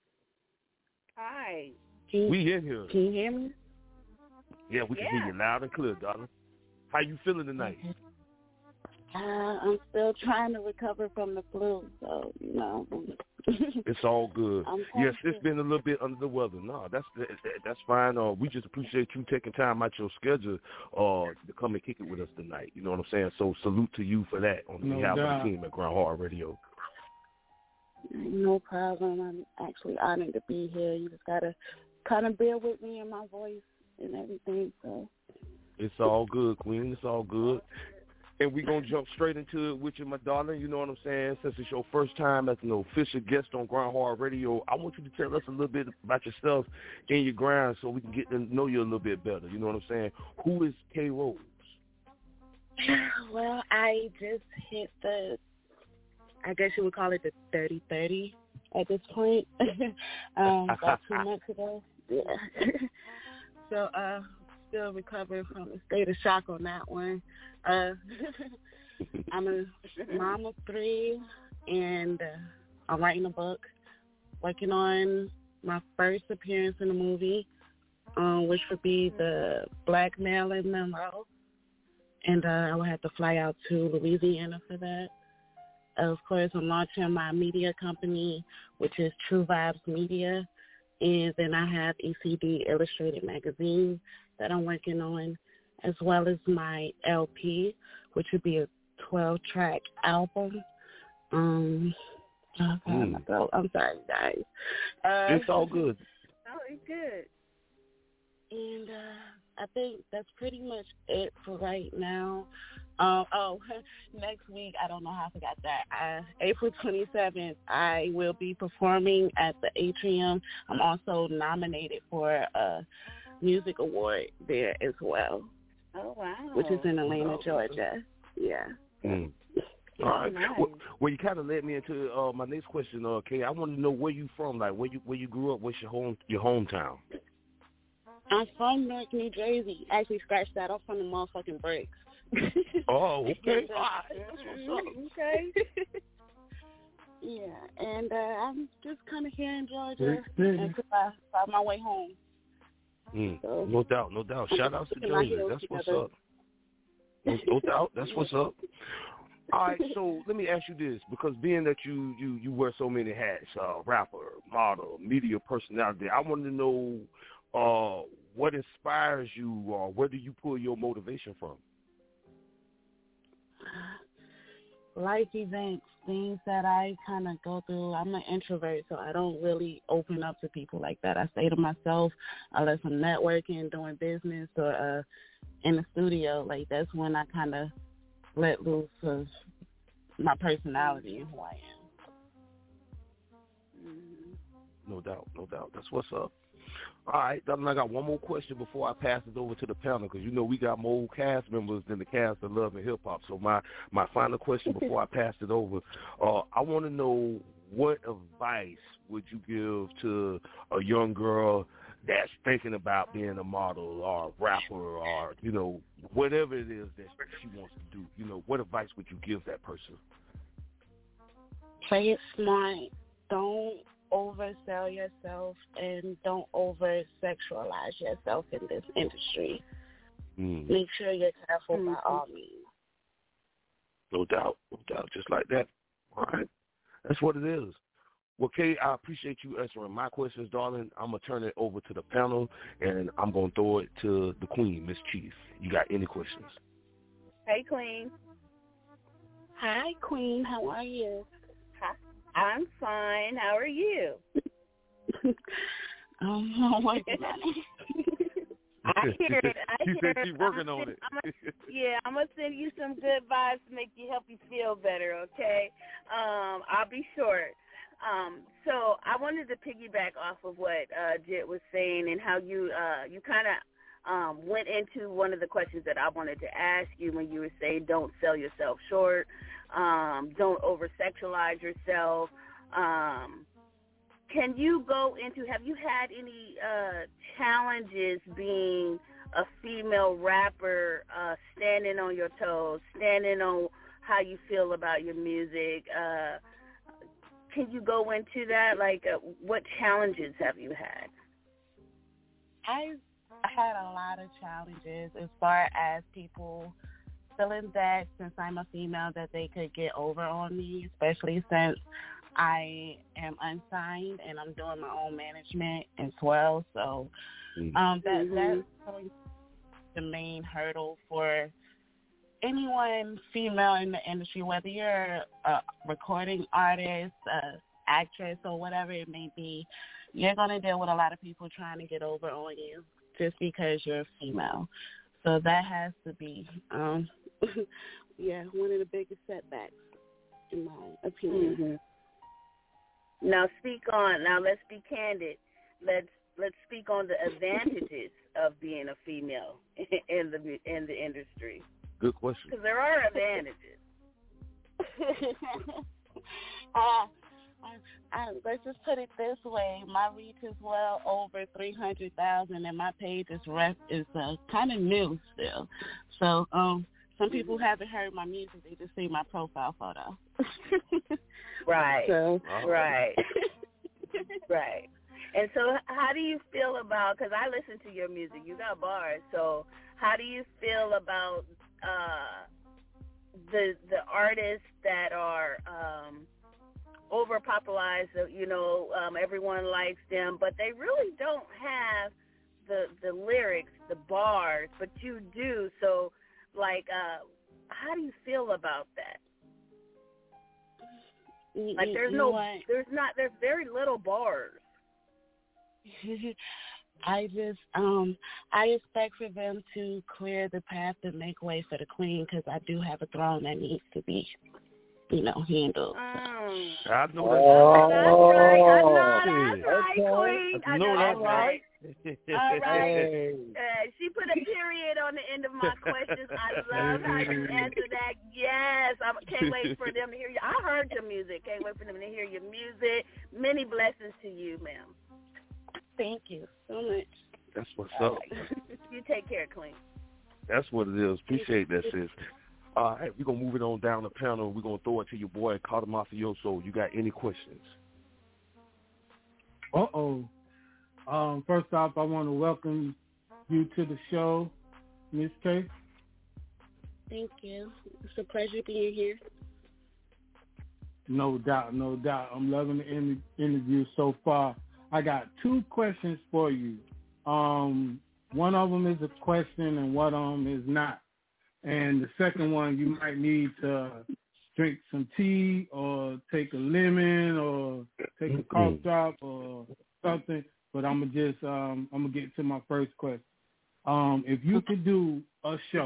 Hi. Can, We in here. can you hear me? Yeah, we can Yeah. hear you loud and clear, darling. How you feeling tonight? Uh, I'm still trying to recover from the flu, so, you know. It's all good. I'm Yes, trying it's been a little bit under the weather. No, that's that's fine. Uh, we just appreciate you taking time out your schedule uh, to come and kick it with us tonight. You know what I'm saying? So salute to you for that on No behalf doubt. of the team at Ground Hard Radio. No problem. I'm actually honored to be here. You just got to kind of bear with me and my voice and everything, so. It's all good, Queen. It's all good. And we're going to jump straight into it with you, my darling. You know what I'm saying? Since it's your first time as an official guest on Ground Hard Radio, I want you to tell us a little bit about yourself and your grind so we can get to know you a little bit better. You know what I'm saying? Who is K. Rose? Well, I just hit the, I guess you would call it the thirty thirty at this point, um, about two months ago. Yeah. So, uh, still recovering from a state of shock on that one. Uh, I'm a mom of three, and uh, I'm writing a book, working on my first appearance in a movie, um, which would be the Black Marilyn Monroe. And uh, I will have to fly out to Louisiana for that. Of course, I'm launching my media company, which is True Vibes Media. And then I have E C D Illustrated Magazine that I'm working on, as well as my L P, which would be a twelve-track album. Um, oh God, Mm. my throat. I'm sorry, guys. Uh, It's all good. Oh, it's good. And uh, I think that's pretty much it for right now. Um, oh, next week, I don't know how I forgot that. Uh, April twenty-seventh, I will be performing at the Atrium. I'm also nominated for a music award there as well. Oh, wow. Which is in Atlanta, Georgia. Yeah. Mm. All right. Nice. Well, well, you kind of led me into uh, my next question, uh, Kay. I want to know where you from, like where you where you grew up. What's your home your hometown? I'm from Newark, New Jersey. Actually, scratch that. I'm from the motherfucking breaks. Oh, okay. And, uh, All right. That's what's up. Okay. Yeah, and uh, I'm just kind of here in Georgia Great until I find my way home. Mm. So, No doubt, no doubt. Shout out to keeping my Jersey. heels That's what's together. up. No, no doubt. That's what's up. All right, so let me ask you this, because being that you you, you wear so many hats, uh, rapper, model, media personality, I wanted to know uh, what inspires you, or where do you pull your motivation from? Life events, things that I kind of go through. I'm an introvert, so I don't really open up to people like that. I stay to myself unless I'm networking, doing business, or uh, in the studio. Like, that's when I kind of let loose of my personality and who I am. No doubt, no doubt. That's what's up. All right, Donald, I got one more question before I pass it over to the panel, because you know we got more cast members than the cast of Love and Hip Hop. So my, my final question before I pass it over, uh, I want to know, what advice would you give to a young girl that's thinking about being a model or a rapper, or, you know, whatever it is that she wants to do? You know, what advice would you give that person? Play it smart. Don't oversell yourself, and don't over sexualize yourself in this industry. Mm. Make sure you're careful Mm-hmm. by all means. No doubt, no doubt, just like that. All right, that's what it is. Well, Kay, I appreciate you answering my questions, darling. I'm going to turn it over to the panel, and I'm going to throw it to the queen, Miss Chief. You got any questions? Hey, Queen. Hi, Queen. How are you? Hi. I'm fine. How are you? um, I'm working on it. I hear it. I she hear said it. she's working I'm on it. I'm a, yeah, I'm going to send you some good vibes to make you help you feel better, okay? Um, I'll be short. Um, so I wanted to piggyback off of what uh, Jit was saying and how you uh, you kind of um, went into one of the questions that I wanted to ask you when you were saying don't sell yourself short, um, don't over-sexualize yourself. Um, can you go into, have you had any uh, challenges being a female rapper, uh, standing on your toes, standing on how you feel about your music? Uh, can you go into that? Like, uh, what challenges have you had? I've had a lot of challenges as far as people feeling that since I'm a female that they could get over on me, especially since I am unsigned and I'm doing my own management as well. So um, that mm-hmm. that's probably the main hurdle for anyone female in the industry, whether you're a recording artist, a actress, or whatever it may be. You're going to deal with a lot of people trying to get over on you just because you're a female. So that has to be, um, yeah, one of the biggest setbacks, in my opinion. Mm-hmm. Now speak on. Now let's be candid. Let's let's speak on the advantages of being a female in the in the industry. Good question. Because there are advantages. uh, I, I, let's just put it this way: my reach is well over three hundred thousand, and my page is ref, is uh, kind of new still. So, um, some people haven't heard my music; they just see my profile photo. Right. So, right. Right. And so, how do you feel about? Because I listen to your music. You got bars. So, how do you feel about uh, the the artists that are um, over popularized? You know, um, everyone likes them, but they really don't have the the lyrics, the bars, but you do. So, like, uh, how do you feel about that? Like, there's you no, what? there's not, there's very little bars. I just, um, I expect for them to clear the path and make way for the queen, because I do have a throne that needs to be, you know, handled. Mm. I know that. Oh, that's right. I know that's right, Queen. I know that's right. All right. Hey. Uh, she put a period on the end of my questions. I love how you answer that. Yes. I can't wait for them to hear you. I heard your music. Can't wait for them to hear your music. Many blessings to you, ma'am. Thank you so much. That's what's up. You take care, Queen. That's what it is. Appreciate that, sis. All right, we're going to move it on down the panel. We're going to throw it to your boy, Carter Mafioso. You got any questions? Uh-oh. Um, first off, I want to welcome you to the show, Miss K. Thank you. It's a pleasure being here. No doubt, no doubt. I'm loving the in- interview so far. I got two questions for you. Um, one of them is a question and one of them is not. And the second one, you might need to drink some tea or take a lemon or take a cough drop or something. But I'm gonna just um, I'm gonna get to my first question. Um, if you could do a show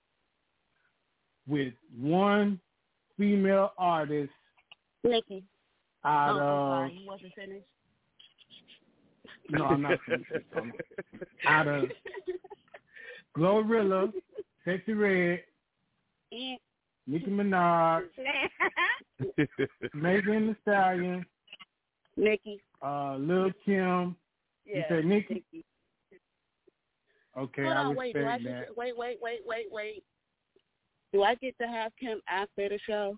with one female artist, Nikki. Out oh, of I'm sorry, you wasn't finished. No, I'm not finished. Um, out of Glorilla, Sexy Red, yeah. Nicki Minaj, Megan Thee Stallion, Nikki, uh, Lil Kim. Yeah, you said Nikki? Nikki. Okay, Hold I on, respect wait, do I that. just, wait, wait, wait, wait, wait. Do I get to have Kim after the show?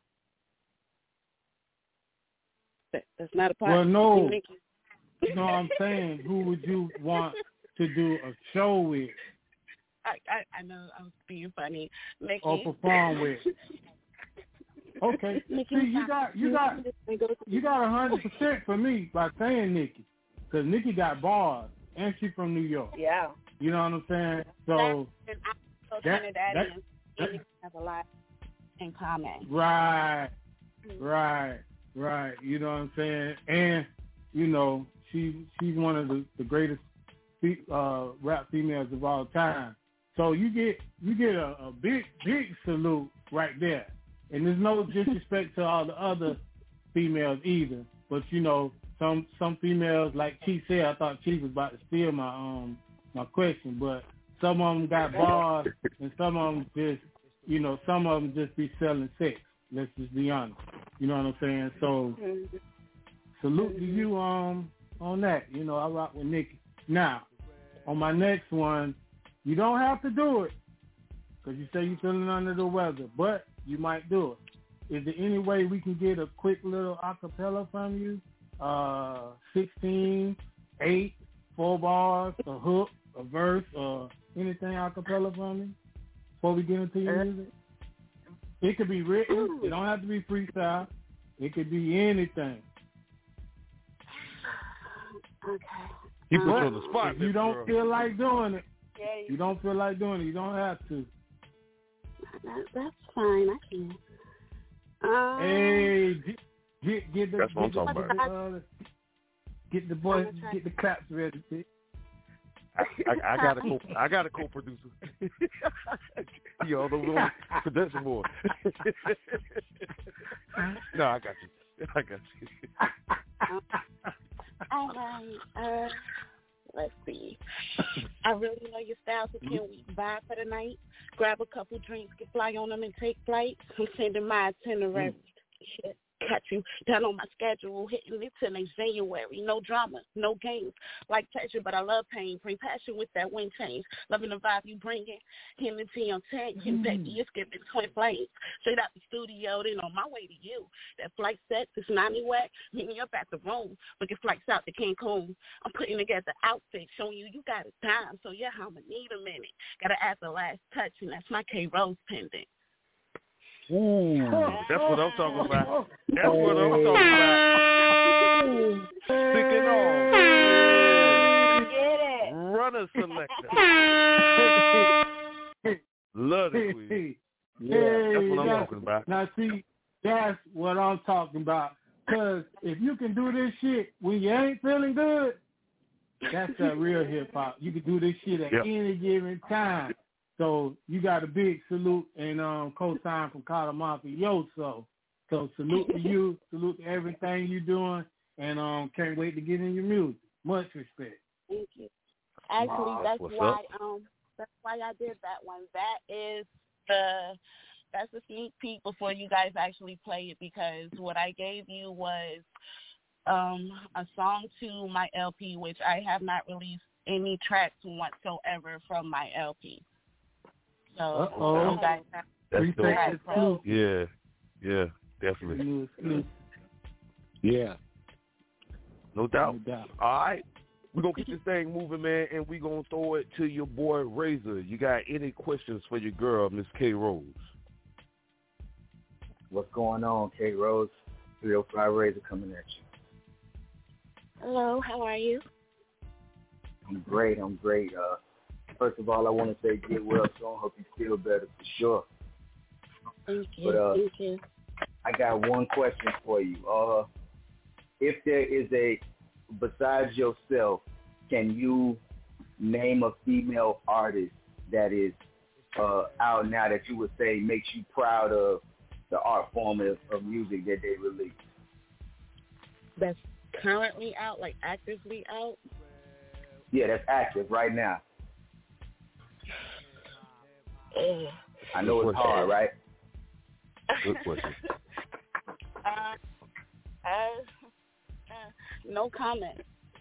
That, that's not a part. Well, no. Nikki. No, I'm saying, who would you want to do a show with? I, I, I know I was being funny. Nikki. Or perform with? Okay. See, you got you got you got a hundred percent for me by saying Nikki, because Nikki got bars and she from New York. Yeah. You know what I'm saying? So and I'm that, Trinidadian, that, and we have a lot in common. Right, right, right. You know what I'm saying? And you know, she she's one of the, the greatest uh, rap females of all time. So you get you get a, a big big salute right there. And there's no disrespect to all the other females either. But you know, some some females, like Chief said, I thought Chief was about to steal my um my question, but some of them got bars and some of them just, you know, some of them just be selling sex. Let's just be honest. You know what I'm saying? So salute to you um on that. You know, I rock with Nikki. Now, on my next one, you don't have to do it because you say you're feeling under the weather, but you might do it. Is there any way we can get a quick little acapella from you? Uh, sixteen, eight, four bars, a hook, a verse, or anything acapella from you before we get into your music? It could be written. It don't have to be freestyle. It could be anything. Okay. You put you on the spot. If you don't girl. feel like doing it, Yeah, you don't feel like doing it, you don't have to. that, that's fine. I can. Um, Hey, get get, get the That's what I'm get the, talking about. Uh, get the boys, get the claps ready. Bitch. I, I, I got a co I got a co-producer. You all know the production boy. No, I got you. I got you. All right. Uh, let's see. I really know your style, so can we vibe for the night? Grab a couple drinks, get fly on them, and take flight. I'm sending my itinerary. Shit. Got you down on my schedule, hitting it till next January. No drama, no games. Like pleasure, but I love pain. Bring passion with that wind change. Loving the vibe you bringing. Hitting the T on tank. And baby, it's giving twin flames. Straight out the studio, then on my way to you. That flight set, this ninety whack. Meet me up at the room. Booking flights out to Cancun. I'm putting together outfits, showing you you got a dime. So yeah, I'ma need a minute. Gotta add the last touch, and that's my K Rose pendant. Ooh, that's what I'm talking about. That's what I'm talking about. Sticking on. Get it. Runner selector. Love it, Queen. Yeah, that's what I'm talking about. Now, see, that's what I'm talking about. Because if you can do this shit when you ain't feeling good, that's that real hip-hop. You can do this shit at yep. any given time. So you got a big salute and um, co-sign from Carter Mafioso. So salute to you, salute to everything you're doing, and um, can't wait to get in your music. Much respect. Thank you. Actually, wow, that's what's why up? um that's why I did that one. That is the that's a sneak peek before you guys actually play it, because what I gave you was um a song to my L P, which I have not released any tracks whatsoever from my L P. So Uh-oh. you guys have That's to dope. Yeah, yeah, definitely. Yeah. No doubt. No doubt. All right. We're going to keep this thing moving, man, and we're going to throw it to your boy, Razor. You got any questions for your girl, Miss K. Rose? What's going on, K. Rose? three oh five Razor coming at you. Hello, how are you? I'm great. I'm great. Uh, first of all, I want to say get well soon. Hope you feel better for sure. Thank you. But, uh, Thank you. I got one question for you. Uh, if there is a, besides yourself, can you name a female artist that is uh, out now that you would say makes you proud of the art form of, of music that they release? That's currently out, like actively out? Yeah, that's active right now. Uh, I know it's hard, right? Good question. uh, uh, uh, no comment.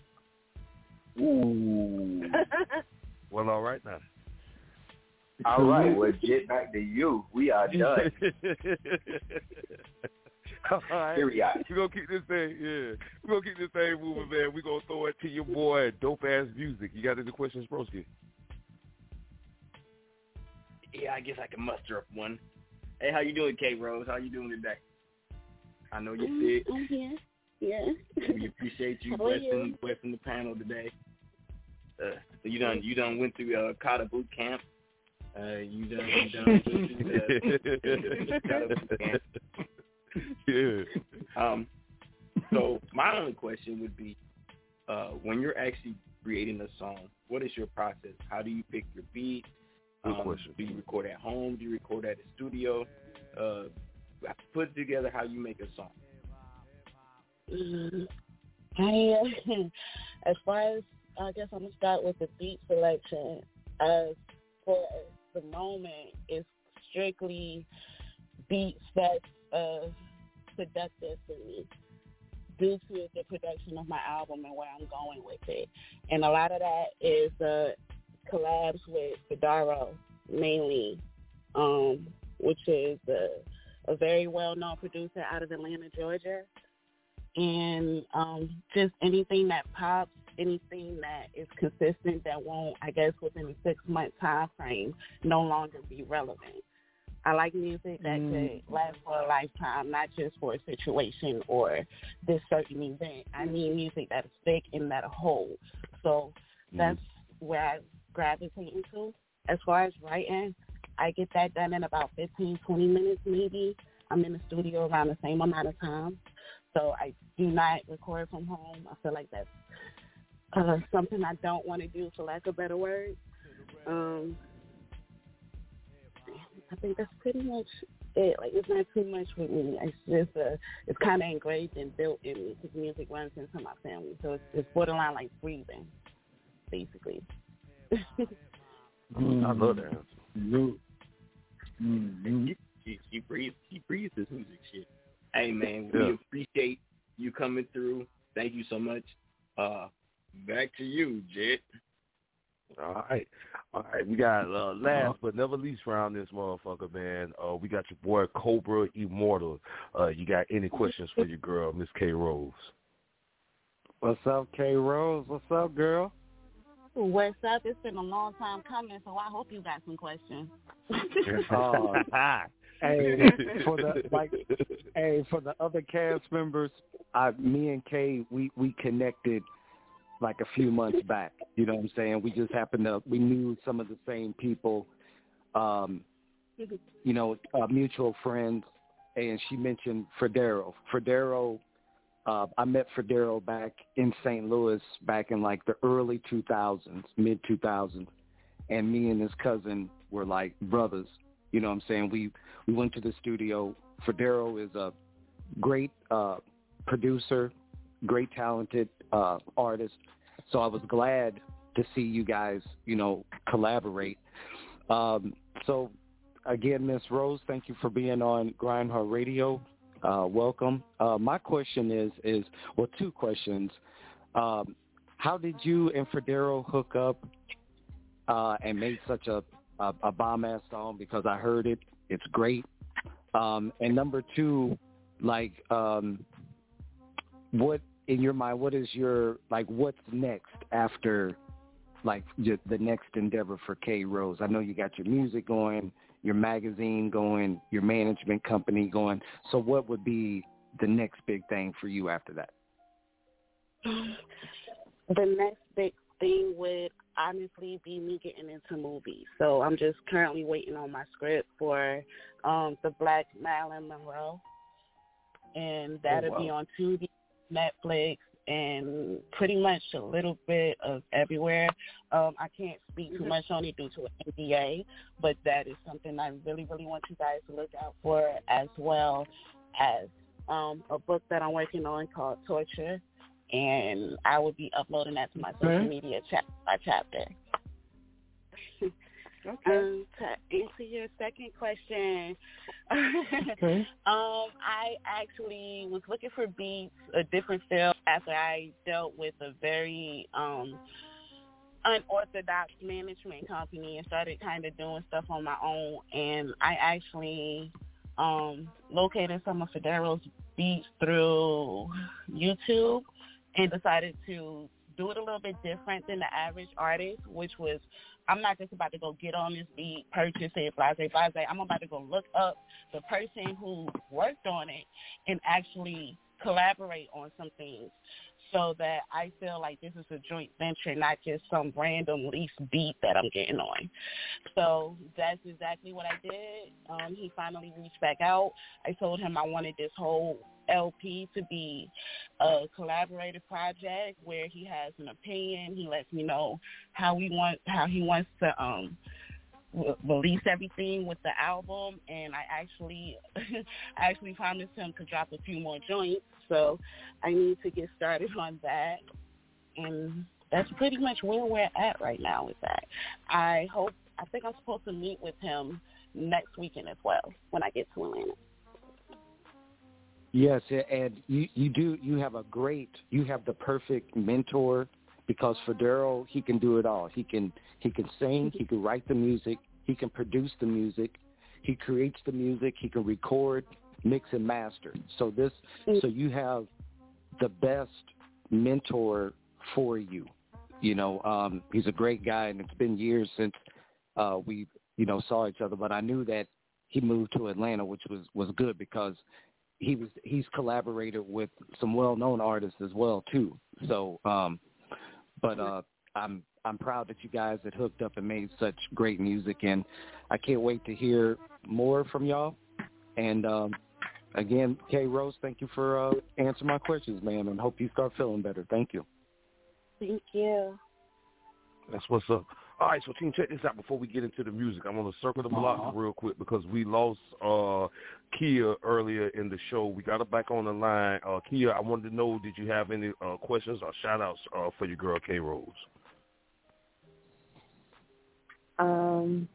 Ooh. Well, all right now. All right, well, get back to you. We are done. All right. Period. We're going to keep this thing, yeah. We're going to keep this thing moving, man. We're going to throw it to your boy, Dope Ass Music. You got any questions, Broski? Yeah, I guess I can muster up one. Hey, how you doing, Kate Rose? How you doing today? I know you're I'm, sick. I'm here. Yeah. We appreciate you How are blessing, you? blessing the panel today. Uh, so you done you done went through uh, Kata boot camp. Uh, you done you done went through uh, Kata boot camp. Yeah. Um. So my only question would be, uh, when you're actually creating a song, what is your process? How do you pick your beat? Good um, question. Do you record at home? Do you record at the studio? Uh, put together how you make a song. Mm, I, uh, as far as, I guess I'm going to start with the beat selection. Uh, for the moment, it's strictly beats that's uh, productive for me due to the production of my album and where I'm going with it. And a lot of that is uh, collabs with Fedaro, mainly, um, which is a, a very well-known producer out of Atlanta, Georgia. And um, just anything that pops, anything that is consistent that won't, I guess, within a six-month time frame, no longer be relevant. I like music that mm. could last for a lifetime, not just for a situation or this certain event. I need music that'll stick and that'll hold. So mm. that's where I gravitate into. As far as writing, I get that done in about fifteen, twenty minutes maybe. I'm in the studio around the same amount of time. So I do not record from home. I feel like that's uh, something I don't want to do, for lack of a better word. Um, I think that's pretty much it. Like, it's not too much with me. It's just, uh, it's kind of engraved and built in me because music runs into my family. So it's, it's borderline like breathing, basically. I love that. Mm-hmm. Mm-hmm. She, she, she breathes. She breathes this music shit. Hey man, we yeah. appreciate you coming through. Thank you so much. Uh, back to you, Jet. All right, all right. We got uh, last but never least round this motherfucker, man. Uh, we got your boy Cobra Immortal. Uh, you got any questions for your girl, Miss K Rose? What's up, K Rose? What's up, girl? What's up? It's been a long time coming, so I hope you got some questions. uh, hey, for the like, hey, for the other cast members, I, me and Kay, we we connected like a few months back. You know what I'm saying? We just happened to we knew some of the same people, um, you know, uh, mutual friends. And she mentioned Fedaro. Fedaro. Uh, I met Fedaro back in Saint Louis back in like the early two thousands, mid two thousands, and me and his cousin were like brothers. You know what I'm saying? We we went to the studio. Fedaro is a great uh, producer, great talented uh, artist. So I was glad to see you guys, you know, collaborate. Um, so again, Miss Rose, thank you for being on Grindhard Radio. Uh, welcome. Uh, my question is, is well, two questions. Um, how did you and Fedaro hook up uh, and make such a, a, a bomb-ass song? Because I heard it. It's great. Um, and number two, like, um, what, in your mind, what is your, like, what's next after, like, the next endeavor for K Rose? I know you got your music going, your magazine going, your management company going. So what would be the next big thing for you after that? The next big thing would honestly be me getting into movies. So I'm just currently waiting on my script for um, The Black Marilyn Monroe. And that'll oh, wow. be on Tubi, Netflix, and pretty much a little bit of everywhere. Um, I can't speak too much on it due to an N D A, but that is something I really, really want you guys to look out for, as well as um, a book that I'm working on called Torture, and I will be uploading that to my social okay. media chapter by chapter. Okay. Um, to answer your second question, okay. um, I actually was looking for beats, a different feel, after I dealt with a very um, unorthodox management company and started kind of doing stuff on my own. And I actually um, located some of Fedaro's beats through YouTube and decided to do it a little bit different than the average artist, which was I'm not just about to go get on this beat, purchase it, blase, blase. I'm about to go look up the person who worked on it and actually collaborate on some things so that I feel like this is a joint venture, not just some random lease beat that I'm getting on. So that's exactly what I did. Um, he finally reached back out. I told him I wanted this whole L P to be a collaborative project where he has an opinion. He lets me know how he want how he wants to um release everything with the album, and I actually I actually promised him to drop a few more joints, so I need to get started on that, and that's pretty much where we're at right now with that. I hope I think I'm supposed to meet with him next weekend as well when I get to Atlanta. Yes, and you, you do you have a great you have the perfect mentor, because for Daryl, he can do it all. He can he can sing, he can write the music, he can produce the music, he creates the music, he can record, mix and master. So this so you have the best mentor for you. You know, um, he's a great guy, and it's been years since uh, we you know saw each other. But I knew that he moved to Atlanta, which was, was good because he was he's collaborated with some well-known artists as well too. So, um, but uh, I'm I'm proud that you guys had hooked up and made such great music, and I can't wait to hear more from y'all. And um, again, K Rose, thank you for uh, answering my questions, man, and hope you start feeling better. Thank you. Thank you. That's what's up. All right, so team, check this out before we get into the music. I'm going to circle the block uh-huh. real quick because we lost uh, Kia earlier in the show. We got her back on the line. Uh, Kia, I wanted to know, did you have any uh, questions or shout-outs uh, for your girl, K Rose? Um,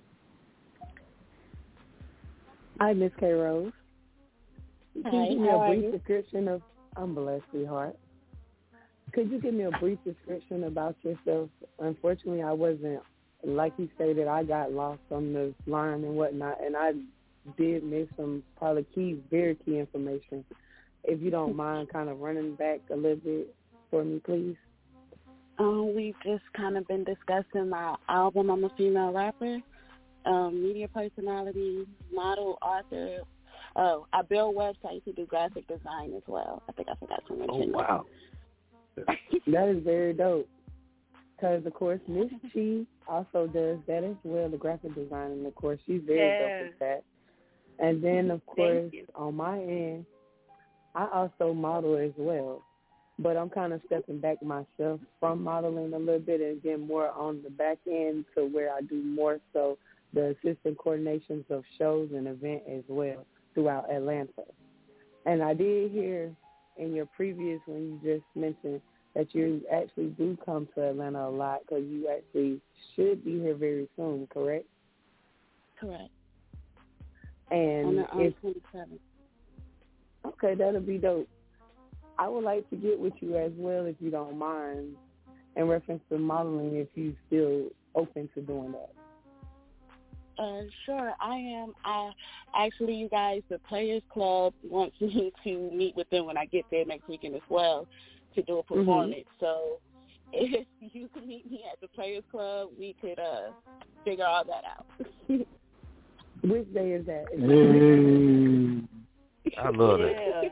hi, Miss K Rose. Can Hi, you give me how a are brief you? description of? I'm blessed, sweetheart. Could you give me a brief description about yourself? Unfortunately, I wasn't, like you stated, I got lost on the line and whatnot, and I did miss some probably key, very key information. If you don't mind kind of running back a little bit for me, please. Um, we've just kind of been discussing my album. I'm a female rapper, um, media personality, model, author. Oh, I build websites to do graphic design as well. I think I forgot to mention Oh, wow. That is very dope. Because, of course, Miss Chi also does that as well, the graphic design, and, of course, she's very yeah. dope with that. And then, of course, on my end, I also model as well. But I'm kind of stepping back myself from modeling a little bit and getting more on the back end to where I do more so the assistant coordinations of shows and events as well throughout Atlanta. And I did hear in your previous when you just mentioned that you actually do come to Atlanta a lot because you actually should be here very soon, correct? Correct. And on the um, if, twenty-seventh. Okay, that'll be dope. I would like to get with you as well, if you don't mind, in reference to modeling, if you're still open to doing that. Uh, sure, I am. I actually, you guys, the Players Club wants me to meet with them when I get there next weekend as well to do a performance. Mm-hmm. So if you can meet me at the Players Club, we could uh, figure all that out. Which day is that? Is that I love yeah. it.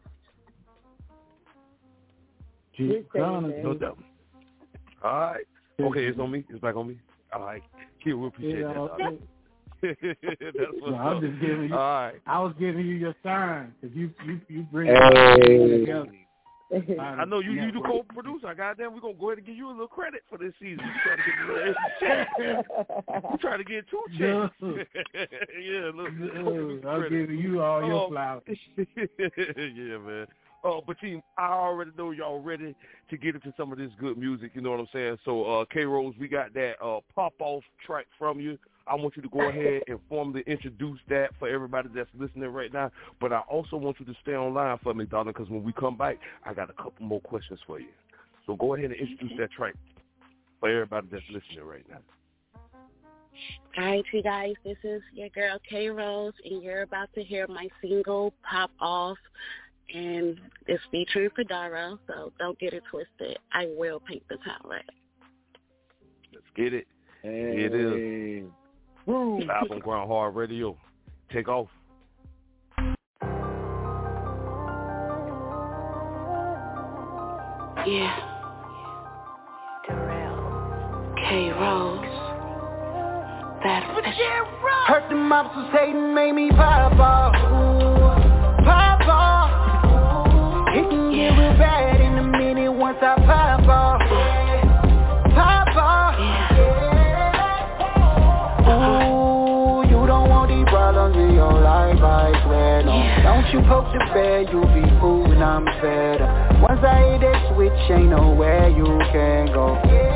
Which day is no doubt. All right. Okay, it's on me. It's back on me. All right. Kid, we appreciate yeah, that. That's what's no, I'm up. just giving you. All right. I was giving you your sign because you you you bring hey. it together. I know you, you the co-producer. Goddamn, we're going to go ahead and give you a little credit for this season. You try to get a little extra check. You try to get two checks. yeah, look. Dude, I'm giving you all your oh. flowers. yeah, man. Oh, but team, I already know y'all ready to get into some of this good music. You know what I'm saying? So, uh, K Rose, we got that uh, pop-off track from you. I want you to go ahead and formally introduce that for everybody that's listening right now. But I also want you to stay online for me, darling, because when we come back, I got a couple more questions for you. So go ahead and introduce that track for everybody that's listening right now. All right, you guys, this is your girl K Rose, and you're about to hear my single, Pop Off. and it's featuring Fedaro, so don't get it twisted. I will paint the town red. Let's get it. Hey. Here it is. Live on Ground Hard Radio. Take off. Yeah. Darrell. K-Rose. That bitch. Hurt the mops was hating, made me pop off. Pop off. It can get real bad in a minute once I pop off. Pop off. Ooh, you don't want these problems in your life, I swear. No. Don't you poke the bear, you be fooling, I'm better. Once I hit that switch, ain't nowhere you can go.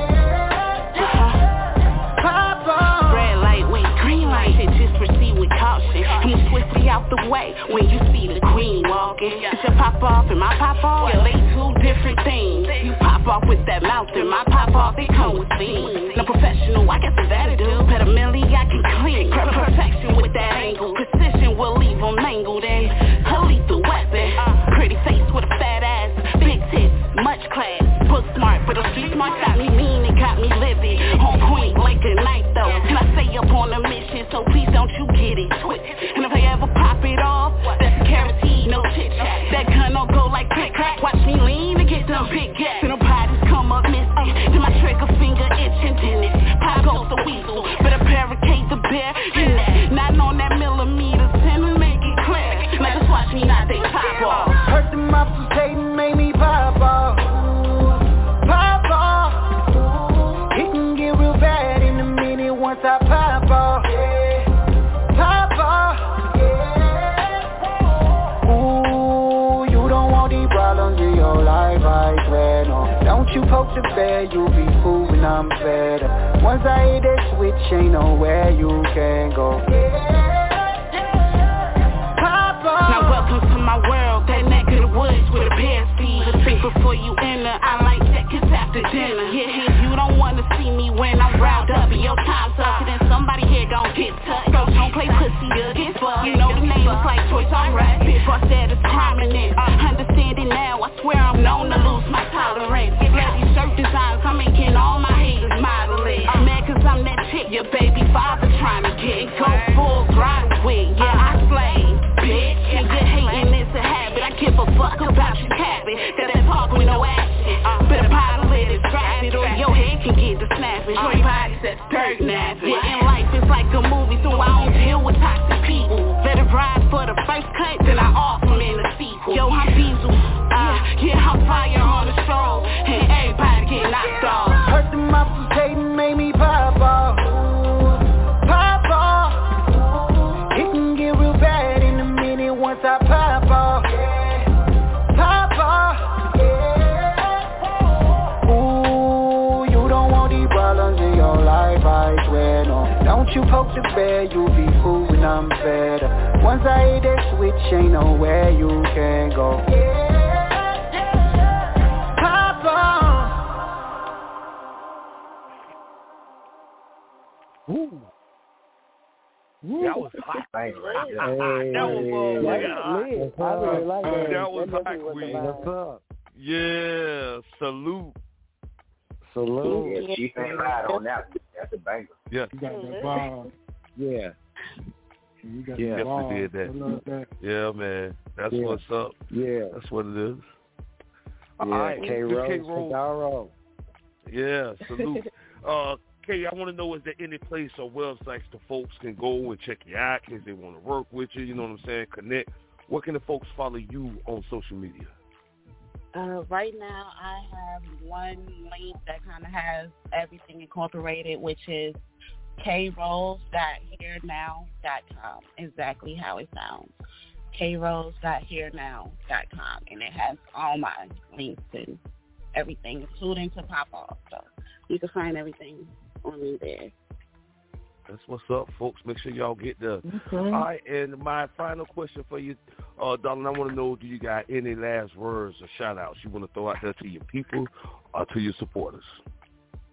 Pop off. Red light, wait, green light, and just proceed with caution. Move swiftly out the way when you see the queen walking. It's your pop off and my pop off, yeah, they two different things. You pop off with that mouth and my pop off, they come with things. No professional, I guess it's that to do. Pet a milli, I can clean. Perfection with that angle. Precision will leave them mangled and a lethal weapon. Pretty face with a fat ass, big tits, much class. Book smart, but a street smart got me mean and got me livid. On point like a knife though. And I stay up on a mission, so please don't you get it twisted. And if I ever pop it off, that's a guarantee, no chit chat. That gun don't go like click crack. Watch me lean and get them big gas. And the bodies come up missing. Then my trigger finger itching, then it pop goes the weasel. Better barricade the bear in that. Not on that millimeter, ten to make it clear. Now just watch me not they pop off. Hurt the mops was hating, made me pop off. Pop off. It can get real bad in a minute once I pop off. Pop off. Ooh, you don't want these problems in your life, I swear, no. Don't you poke the bear, you be fooling, I'm better. Once I hit that switch, ain't nowhere you can go. Pop off. Now welcome to my world, that neck of the woods with a pair of speed. Think before you enter, I like seconds after dinner. Yeah, if you don't wanna see me when I'm riled up, your time's up. Then somebody here gon' get touched. Don't play pussy, you'll get fucked. You know the name is like choice, alright. Big boss that is prominent. Understand it now, I swear I'm known to lose my tolerance. Let these shirt designs, I'm making all my haters model it. I'm mad cause I'm that chick your baby father trying to get. Go full grind with, yeah, I slay, bitch. And good hating is a habit, I give a fuck about you capping. That that talk with no action. Better bottle it and strap it, or your head can get the snapping. Your body says dirt napping. Yeah, in life it's like a movie, so I don't deal with toxic people. Better ride for the first cut, then I off them in the sequel. Yo, I'm Diesel, uh, yeah, I'm fire on the stroll, and everybody get knocked off. Hurt the mops was hating, made me pop off. Pop off. It can get real bad in a minute once I pop off. Pop off. Ooh, you don't want these problems in your life, I swear, no. Don't you poke the bear, you be fooling, I'm better. Once I hit that switch, ain't nowhere you can go. Pop off. Ooh. That was hot. Hey. That was uh, I really like that. That was That hot, was Queen. What's up? Yeah, salute. Salute. Yeah, she ain't lied on that. That's a banger. Yeah. You got the ball. Yeah. You got Yeah. the ball. Definitely did that. I love that. Yeah, man. That's Yeah. what's up. Yeah. That's what it is. Yeah, All right, K-Rose, K-Rose. Fedaro. Yeah, salute. uh, Kay, I want to know, is there any place or websites the folks can go and check you out in case they want to work with you, you know what I'm saying, connect? Where can the folks follow you on social media? Uh, right now, I have one link that kind of has everything incorporated, which is k rose dot here now dot com. Exactly how it sounds. k rose dot here now dot com. And it has all my links and everything, including to pop off. So you can find everything on me there. That's what's up, folks. Make sure y'all get the. Okay. All right, and my final question for you, uh, darling, I want to know, do you got any last words or shout-outs you want to throw out there to your people or to your supporters?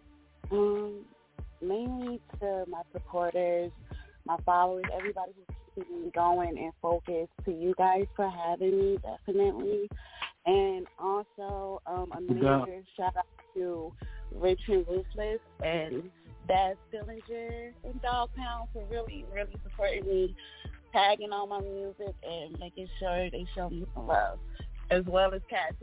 Um, mainly to my supporters, my followers, everybody who me going and focus. To you guys for having me, definitely. And also um, a major yeah. shout out to Rich and Ruthless and Daz Dillinger and Dog Pound for really, really supporting me, tagging on my music and making sure they show me some love, as well as Cat.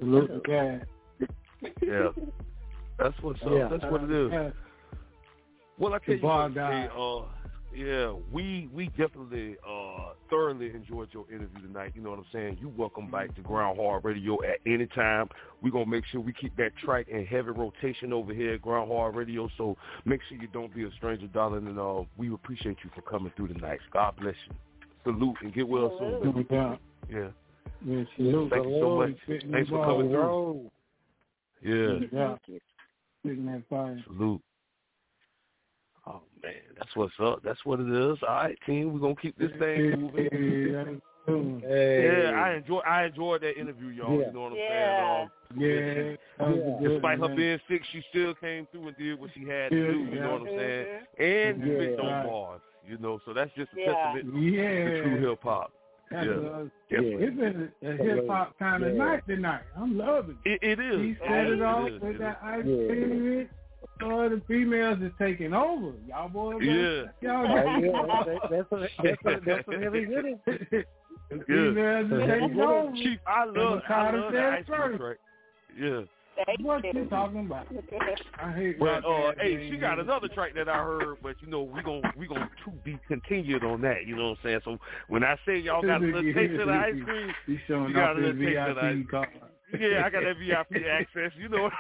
Yeah, that's what's up. Yeah. That's what it is. Yeah. Well, I tell you what, hey, uh, yeah, we we definitely uh, thoroughly enjoyed your interview tonight. You know what I'm saying? You welcome back to Ground Hard Radio at any time. We're going to make sure we keep that track in heavy rotation over here at Ground Hard Radio, so make sure you don't be a stranger, darling, and uh, we appreciate you for coming through tonight. God bless you. Salute and get well soon. Yeah. Yeah. Yeah, salute. Thank you so much. Thanks for coming through. Yeah. Yeah. Salute. Oh, man, that's what's up. That's what it is. All right, team, we're going to keep this thing moving. Hey. Yeah, I enjoy. I enjoyed that interview, y'all. Yeah. You know what I'm yeah. saying? Um, yeah. yeah. Despite her being sick, she still came through and did what she had to do. You know what I'm saying? And yeah. spit on right. bars. You know, so that's just a yeah. testament yeah. to true hip hop. Yeah. Uh, it's been a, a hip hop kind of yeah. night tonight. I'm loving it. It, it is. He set it, it off is. with it that is. ice cream. So the females is taking over. Y'all boys. Yeah. Y'all oh, yeah. That's what that's what that's what every good is. The females is taking over. Chief, I love, I love the ice cream track. Yeah. What you talking about? I hate well, uh, hey, she got another track that I heard, but you know we gon' we gon' to be continued on that. You know what I'm saying? So when I say y'all got a little taste of the ice cream, you got a little taste of the ice cream. Yeah, I got that V I P access. You know,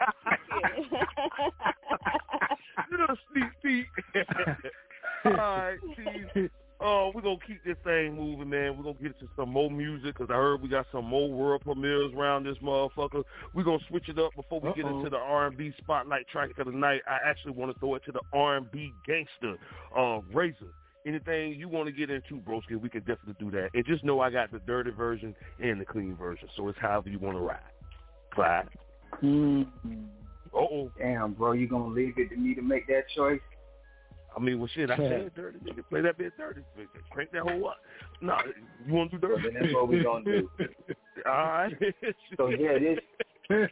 you know, sneak peek. All right, geez. Uh, we're going to keep this thing moving, man. We're going to get to some more music because I heard we got some more world premieres around this motherfucker. We're going to switch it up before we Uh-oh. get into the R and B spotlight track of the night. I actually want to throw it to the R and B gangster, uh, Razor. Anything you want to get into, broski, we can definitely do that. And just know I got the dirty version and the clean version, so it's however you want to ride. Clyde. Mm-hmm. Uh-oh. Damn, bro, you going to leave it to me to make that choice? I mean, well, shit, I said dirty. Nigga, play that bit dirty. Crank that whole up. No, you want to do dirty? Well, then that's what we're going to do. All right. So, yeah, this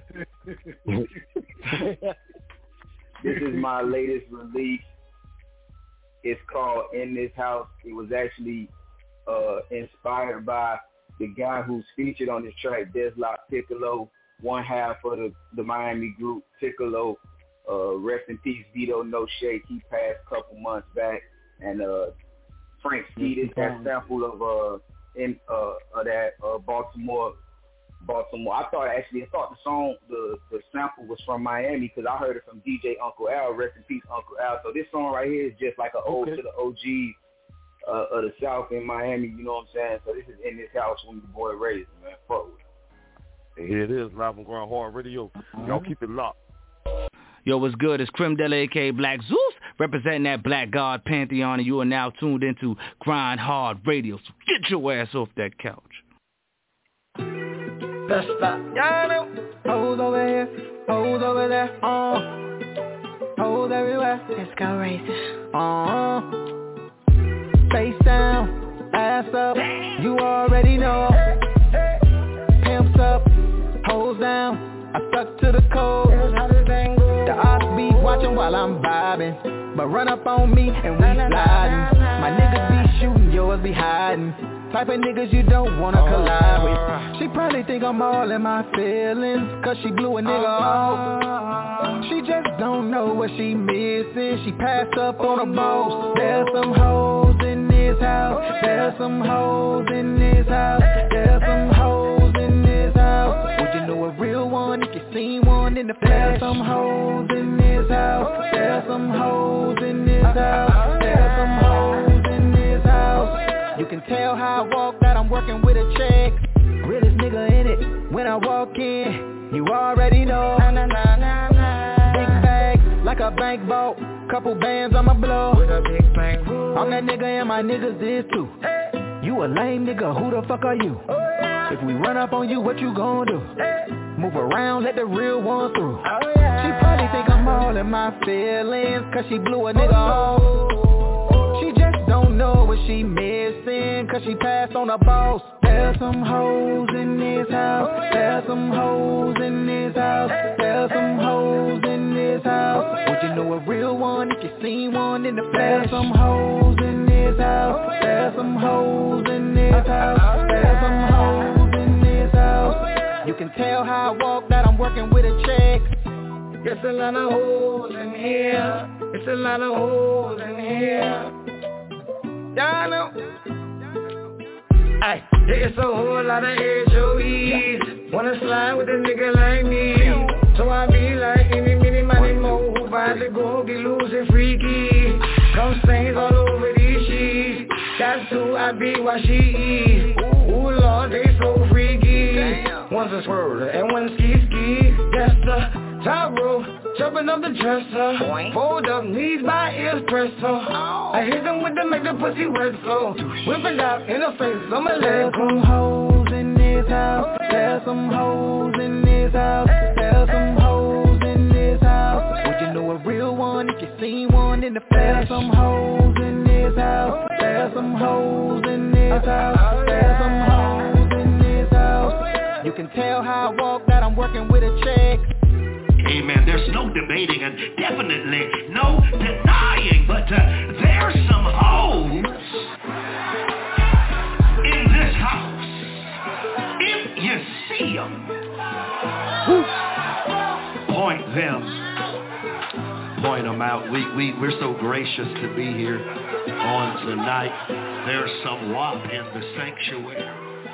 this is my latest release. It's called In This House. It was actually uh, inspired by the guy who's featured on this track, Deslock Piccolo, one half of the, the Miami group, Piccolo. Uh, rest in peace, Vito No Shake. He passed a couple months back, and uh, Frank Skeetus, that sample of uh, in uh, of that uh, Baltimore, Baltimore. I thought actually, I thought the song, the the sample was from Miami because I heard it from D J Uncle Al. Rest in peace, Uncle Al. So this song right here is just like an ode okay. to the O Gs uh, of the South in Miami. You know what I'm saying? So this is In This House from the boy Razor, man. Fuck with it. And here it is, live on Ground Hard Radio. Y'all keep it locked. Yo, what's good? It's Crim Della, a k a. Black Zeus, representing that Black God Pantheon, and you are now tuned into Grind Hard Radio. So get your ass off that couch. Let's stop. Y'all know. Hoes over here, hoes over there, uh, hoes everywhere. Let's go, Razor. Uh, face down, ass up, you already know. Pimps up, hoes down, I stuck to the code. The ops be watching while I'm vibing, but run up on me and we sliding. My niggas be shooting, yours be hiding. Type of niggas you don't wanna collide with. She probably think I'm all in my feelings, cause she blew a nigga off. She just don't know what she missing. She passed up on a boss. There's some hoes in this house. There's some hoes in this house. There's some hoes in this house. Would you know a real one if you seen one in the flesh? There's some hoes in this house. There's some hoes in this house. There's some hoes in this house. You can tell how I walk that I'm working with a check. Realest nigga in it. When I walk in, you already know. Nah, nah, nah, nah, nah. Big bag, like a bank vault. Couple bands on my blow. With a big bank. I'm that nigga and my niggas is too. Hey. You a lame nigga, who the fuck are you? Oh, yeah. If we run up on you, what you gon' do? Hey. Move around, let the real one through. Oh, yeah. She probably think I'm all in my feelings, cause she blew a nigga off. She just don't know know what she missing, cause she passed on a boss. There's some hoes in this house. There's some hoes in this house. There's some hoes in this house. Would you know a real one if you seen one in the flesh? There's some hoes in this house. There's some hoes in this house. There's some hoes in this house. You can tell how I walk that I'm working with a check. It's a lot of hoes in here. It's a lot of hoes in here. Y'all know. Ay, it's a whole lot of H O Es. Wanna slide with a nigga like me. So I be like any, mini, money, mo. Who about to go be losing freaky. Come stains all over these sheets. That's who I be while she eats. Ooh, Lord, they so freaky. One's a swirl and one's ski ski. That's the top rope, jumping up the dresser. Fold up, knees by ears pressed so I hit them with the make the pussy wet flow. Whip it out in the face, I'ma let it go. There's some hoes in this house. There's some hoes in this house. There's some hoes in this house. Would you know a real one if you seen one in the flesh? There's some hoes in this house. There's some hoes in this house. There's some hoes in this house. You can tell how I walk that I'm working with a check. Amen. There's no debating and definitely no denying, but uh, there's some hoes in this house. If you see them, point them, point them out. We, we, we're so gracious to be here on tonight. There's some W A P in the sanctuary.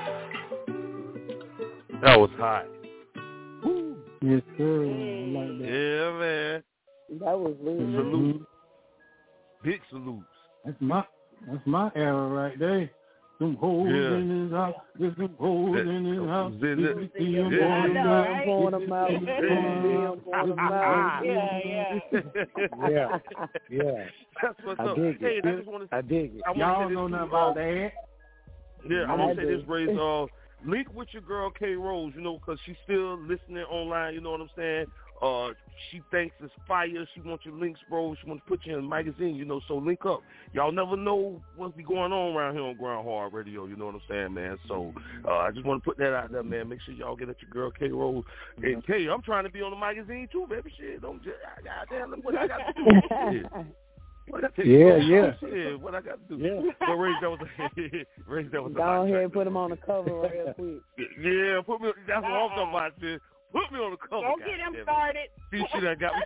That was hot. Yes, sir. I like that. Yeah, man. That was weird. Salute. Big salutes. That's my that's my era right there. Some hoes Yeah. in his house. There's some hoes That- in his house. Is it- You see him Yeah. going down. Pouring them out. Pouring them out. Yeah, yeah. Yeah, yeah. That's what's I up. dig Hey, it. I just want to I dig it. I wanna Y'all say this know too, nothing uh, about that. Yeah, I I want to say do. this, Raise. Uh, link with your girl K Rose, you know, because she's still listening online. You know what I'm saying? Uh, she thinks it's fire. She wants your links, bro. She wants to put you in a magazine, you know. So link up. Y'all never know what's be going on around here on Ground Hard Radio. You know what I'm saying, man? So uh, I just want to put that out there, man. Make sure y'all get at your girl K Rose. And K, I'm trying to be on the magazine too, baby. Shit, don't just goddamn what I got to do. Shit. What I tell you, Yeah, bro? yeah. Shit, what I got to do? Yeah. But Ray, that was Ray, that was a Go hot ahead track. and put him on the cover real quick. Yeah, put me. That's what I'm talking about, sis. Put me on the cover. Don't get him goddammit. started. See, she done got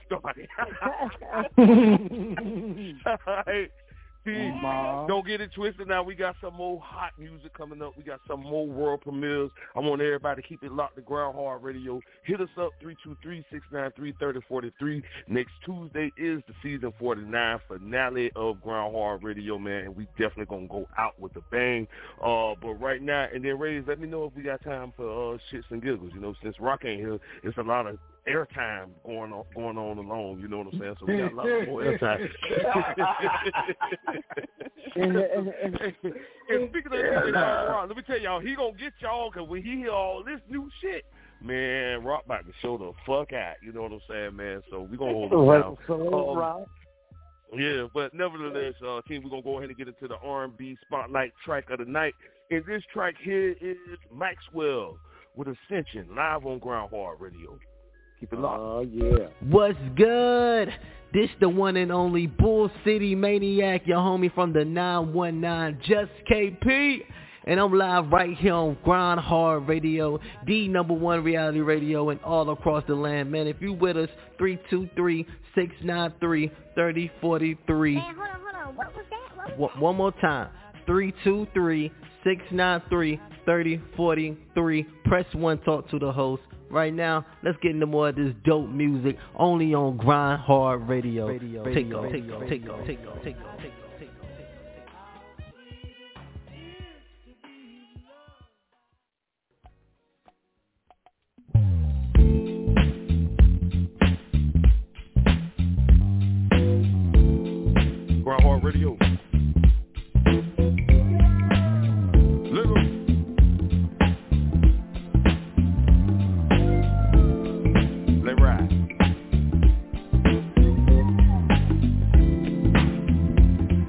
me started. All right. See, don't get it twisted. Now we got some more hot music coming up. We got some more world premieres. I want everybody to keep it locked to Ground Hard Radio. Hit us up, three two three, six nine three, three zero four three. Next Tuesday is the season forty-nine finale of Ground Hard Radio, man. And we definitely going to go out with a bang. Uh, but right now, and then, Rays, let me know if we got time for uh, shits and giggles. You know, since Rock ain't here, it's a lot of airtime going on going on alone, you know what I'm saying? So we got a lot more airtime. And speaking of that, Rock, let me tell y'all, he gonna get y'all, because when he hear all this new shit, man, Rock about to show the fuck out, you know what I'm saying, man? So we gonna hold him down. Um, yeah, but nevertheless, uh, team, we're gonna go ahead and get into the R and B spotlight track of the night. And this track here is Maxwell with Ascension, live on Ground Hard Radio. Keep it locked. Oh, yeah. What's good? This the one and only Bull City Maniac, your homie from the nine one nine, Just K P. And I'm live right here on Grind Hard Radio, the number one reality radio and all across the land. Man, if you with us, three two three, six nine three, three zero four three. Hey, hold on, hold on. What was that? What was W- that? one more time, three two three, six nine three, three zero four three. Press one, talk to the host. Right now, let's get into more of this dope music only on Grind Hard Radio. Radio, take radio, off, radio, take off, radio, take off, take radio. off, take off, take off. Ground Hard Radio. Little. Let ride.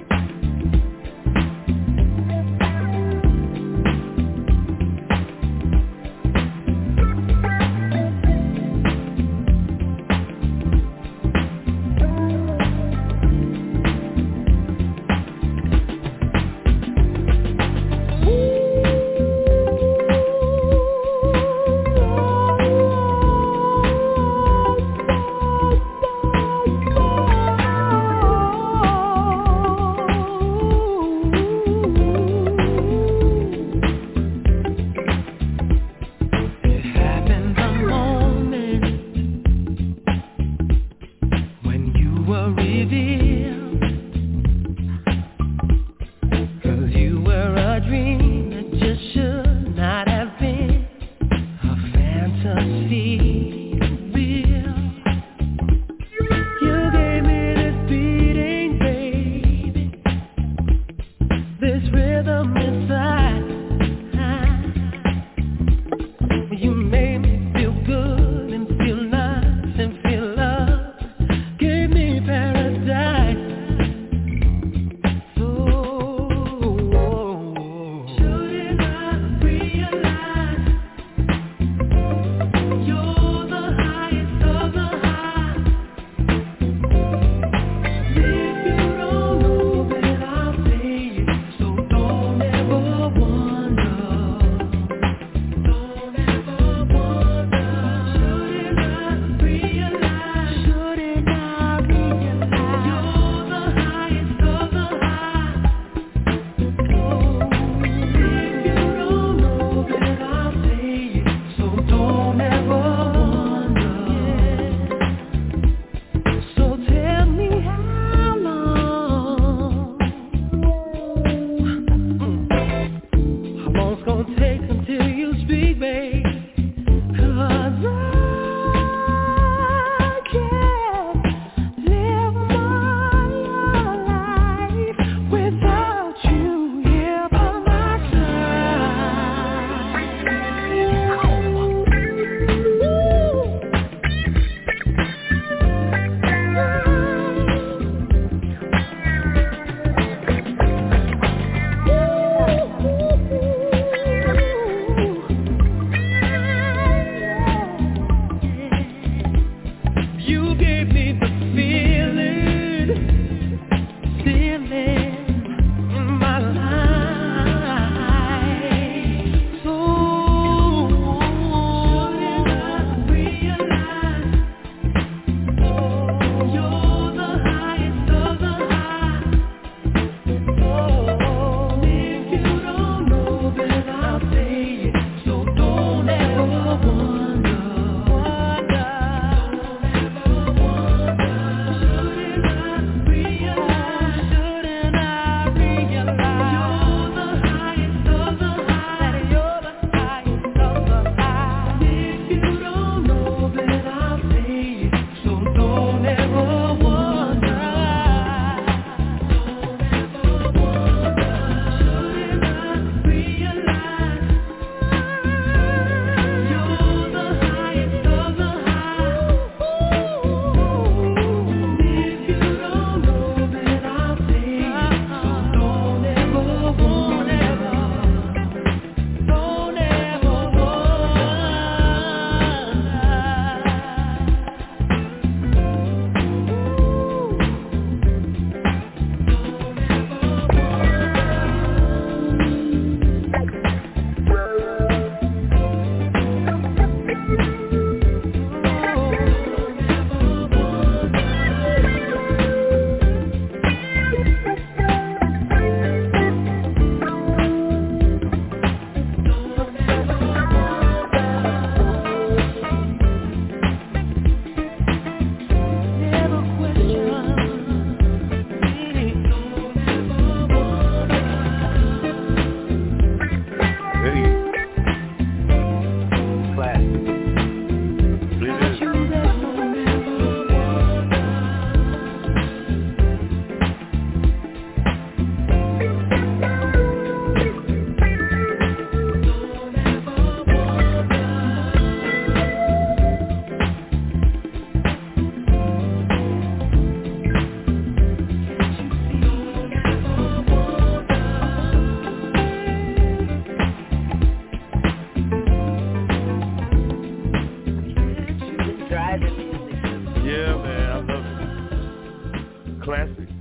classic.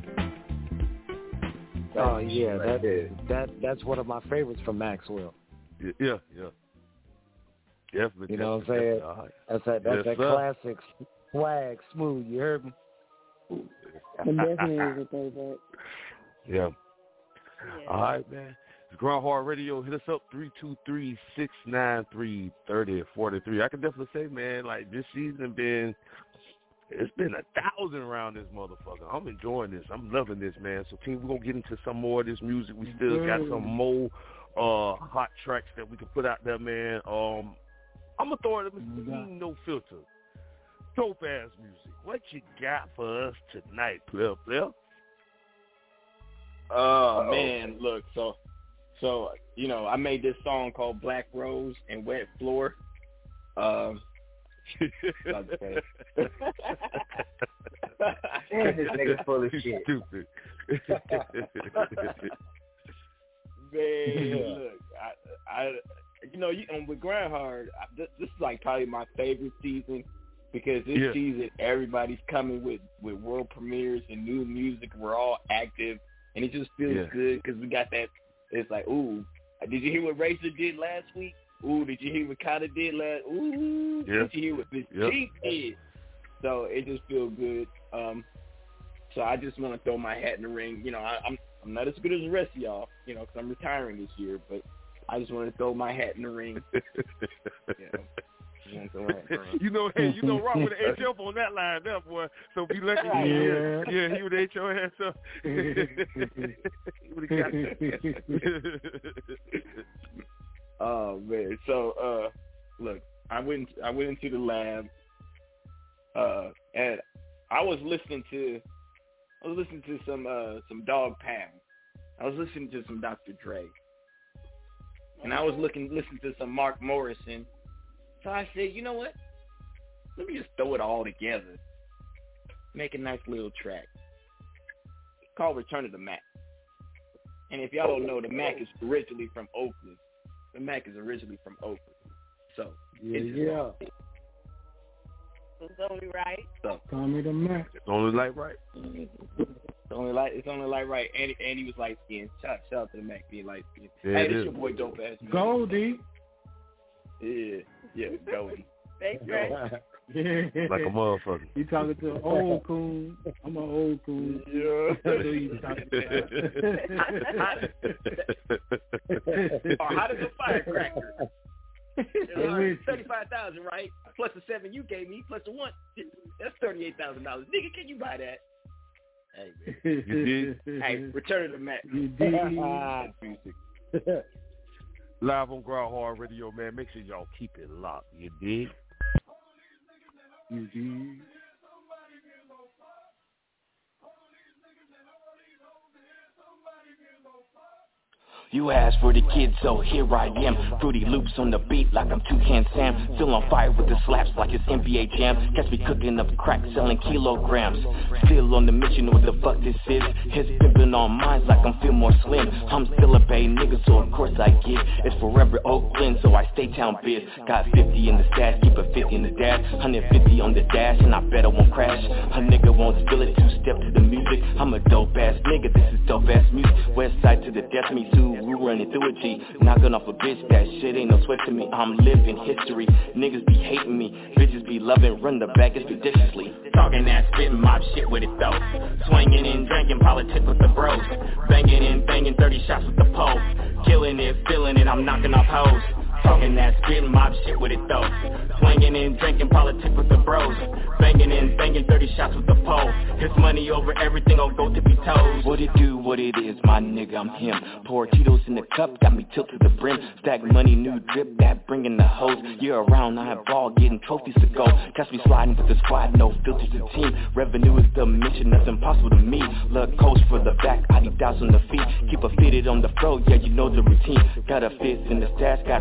Oh yeah, that that that's one of my favorites from Maxwell. Yeah, yeah, yeah. Definitely. You know what I'm saying? Right. That's that. That's Yes, that sir. classic swag, smooth. You heard me? It definitely is a favorite. Yeah. yeah. All right, man. It's Ground Hard Radio. Hit us up three two three, six nine three, three zero four three. I can definitely say, man, like this season been it's been a thousand around this motherfucker. I'm enjoying this. I'm loving this, man. So team, we're gonna get into some more of this music. We still got some more uh hot tracks that we can put out there, man. Um I'm gonna throw it at Mister King No Filter. Dope ass music. What you got for us tonight, player player? Oh man, look, so so you know, I made this song called Black Rose and Wet Floor. Um Man, this nigga full of shit. Stupid. Man, look, I, I, you know, you um, with Grind Hard, I, this, this is like probably my favorite season because this Yeah. season everybody's coming with, with world premieres and new music. We're all active, and it just feels Yeah. good because we got that. It's like, ooh, did you hear what Racer did last week? Ooh, did you hear what Kata did last? Ooh, Yeah. did you hear what Miss Yep. Chief did? So it just feels good. Um, so I just want to throw my hat in the ring. You know, I, I'm I'm not as good as the rest of y'all, you know, because I'm retiring this year. But I just want to throw my hat in the ring. Yeah. You know, hey, you know, Rock with the H F on that line there, boy. So be lucky. Yeah, yeah, he would H your ass up. He would have got you. Oh man! So, uh, look, I went I went into the lab, uh, and I was listening to I was listening to some uh, some Dog Pound. I was listening to some Doctor Dre, and I was looking listening to some Mark Morrison. So I said, you know what? Let me just throw it all together, make a nice little track called "Return of the Mac." And if y'all don't know, the Mac is originally from Oakland. The Mac is originally from Oakland. So, Yeah, it's yeah. It's only right. So, Call me the Mac. It's only like right. It's only like it's only like right. And and he was light skinned. Shout, shout out to the Mac being light skinned. Yeah, hey, it this is. your boy Dope Ass Man. Goldie. Yeah, yeah, Goldie. Thanks, Ray. Yeah. Like a motherfucker. You talking to an old coon. I'm an old coon. Yeah. That's who you talking to. Or how does a firecracker? Hey, Thirty-five thousand, right? Plus the seven you gave me, plus the one. That's thirty-eight thousand dollars. Nigga, can you buy that? Hey, man. You did? Hey, Return of the Mac. You did. Music. Live on Ground Hard Radio, man. Make sure y'all keep it locked. You dig? You did. You asked for the kids, so here I am. Fruity Loops on the beat like I'm Toucan Sam. Still on fire with the slaps like it's N B A Jam. Catch me cooking up crack, selling kilograms. Still on the mission, what the fuck this is. His pimping on minds like I'm Fillmore Slim. I'm still a Bay nigga, so of course I get. It's forever Oakland, so I stay town biz. Got fifty in the stash, keep a fifty in the dash. one hundred fifty on the dash, and I bet I won't crash. A nigga won't spill it, two-step to the music. I'm a dope-ass nigga, this is dope-ass music. West side to the death, me too. We running through a G, knocking off a bitch, that shit ain't no sweat to me. I'm living history, niggas be hating me, bitches be loving, run the back expeditiously. Talking that spitting mob shit with it though. Swinging and drinking, politics with the bros. Banging and banging, thirty shots with the pole. Killing it, feeling it, I'm knocking off hoes. Talking that spitting mob shit with it though. Swinging and drinking, politics with the bros. Banging and banging, thirty shots with the pole. His money over everything, I'll go tippy toes. What it do, what it is, my nigga, I'm him. Pour Tito's in the cup, got me tilted to the brim. Stack money, new drip, that bringing the hoes. Year around, I have ball, getting trophies to go. Catch me sliding with the squad, no filters to team. Revenue is the mission, that's impossible to me. Look, coach for the back, Adidas on the feet. Keep a fitted on the throat, yeah, you know the routine. Got a fist in the stash, got five on the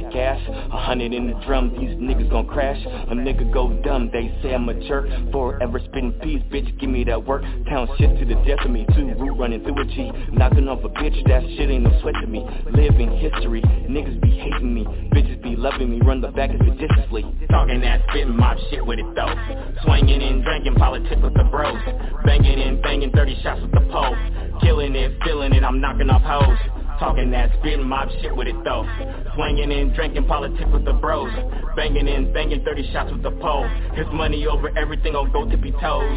the gas. A hundred in the drum, these niggas gon' crash. A nigga go dumb, they say I'm a jerk. Forever spitting peace, bitch, give me that work. Town shit to the death of me, too. Root running through a G. Knocking off a bitch, that shit ain't no sweat to me. Live in history, niggas be hating me. Bitches be loving me, run the back expeditiously. Talking that spitting mob shit with it though. Swinging and drinking, politics with the bros. Banging and banging, thirty shots with the pole. Killing it, feeling it, I'm knocking off hoes. Talking that spitting mob shit with it though. Swinging and drinking, politics with the bros. Banging and banging, thirty shots with the pole. His money over everything on go tippy toes.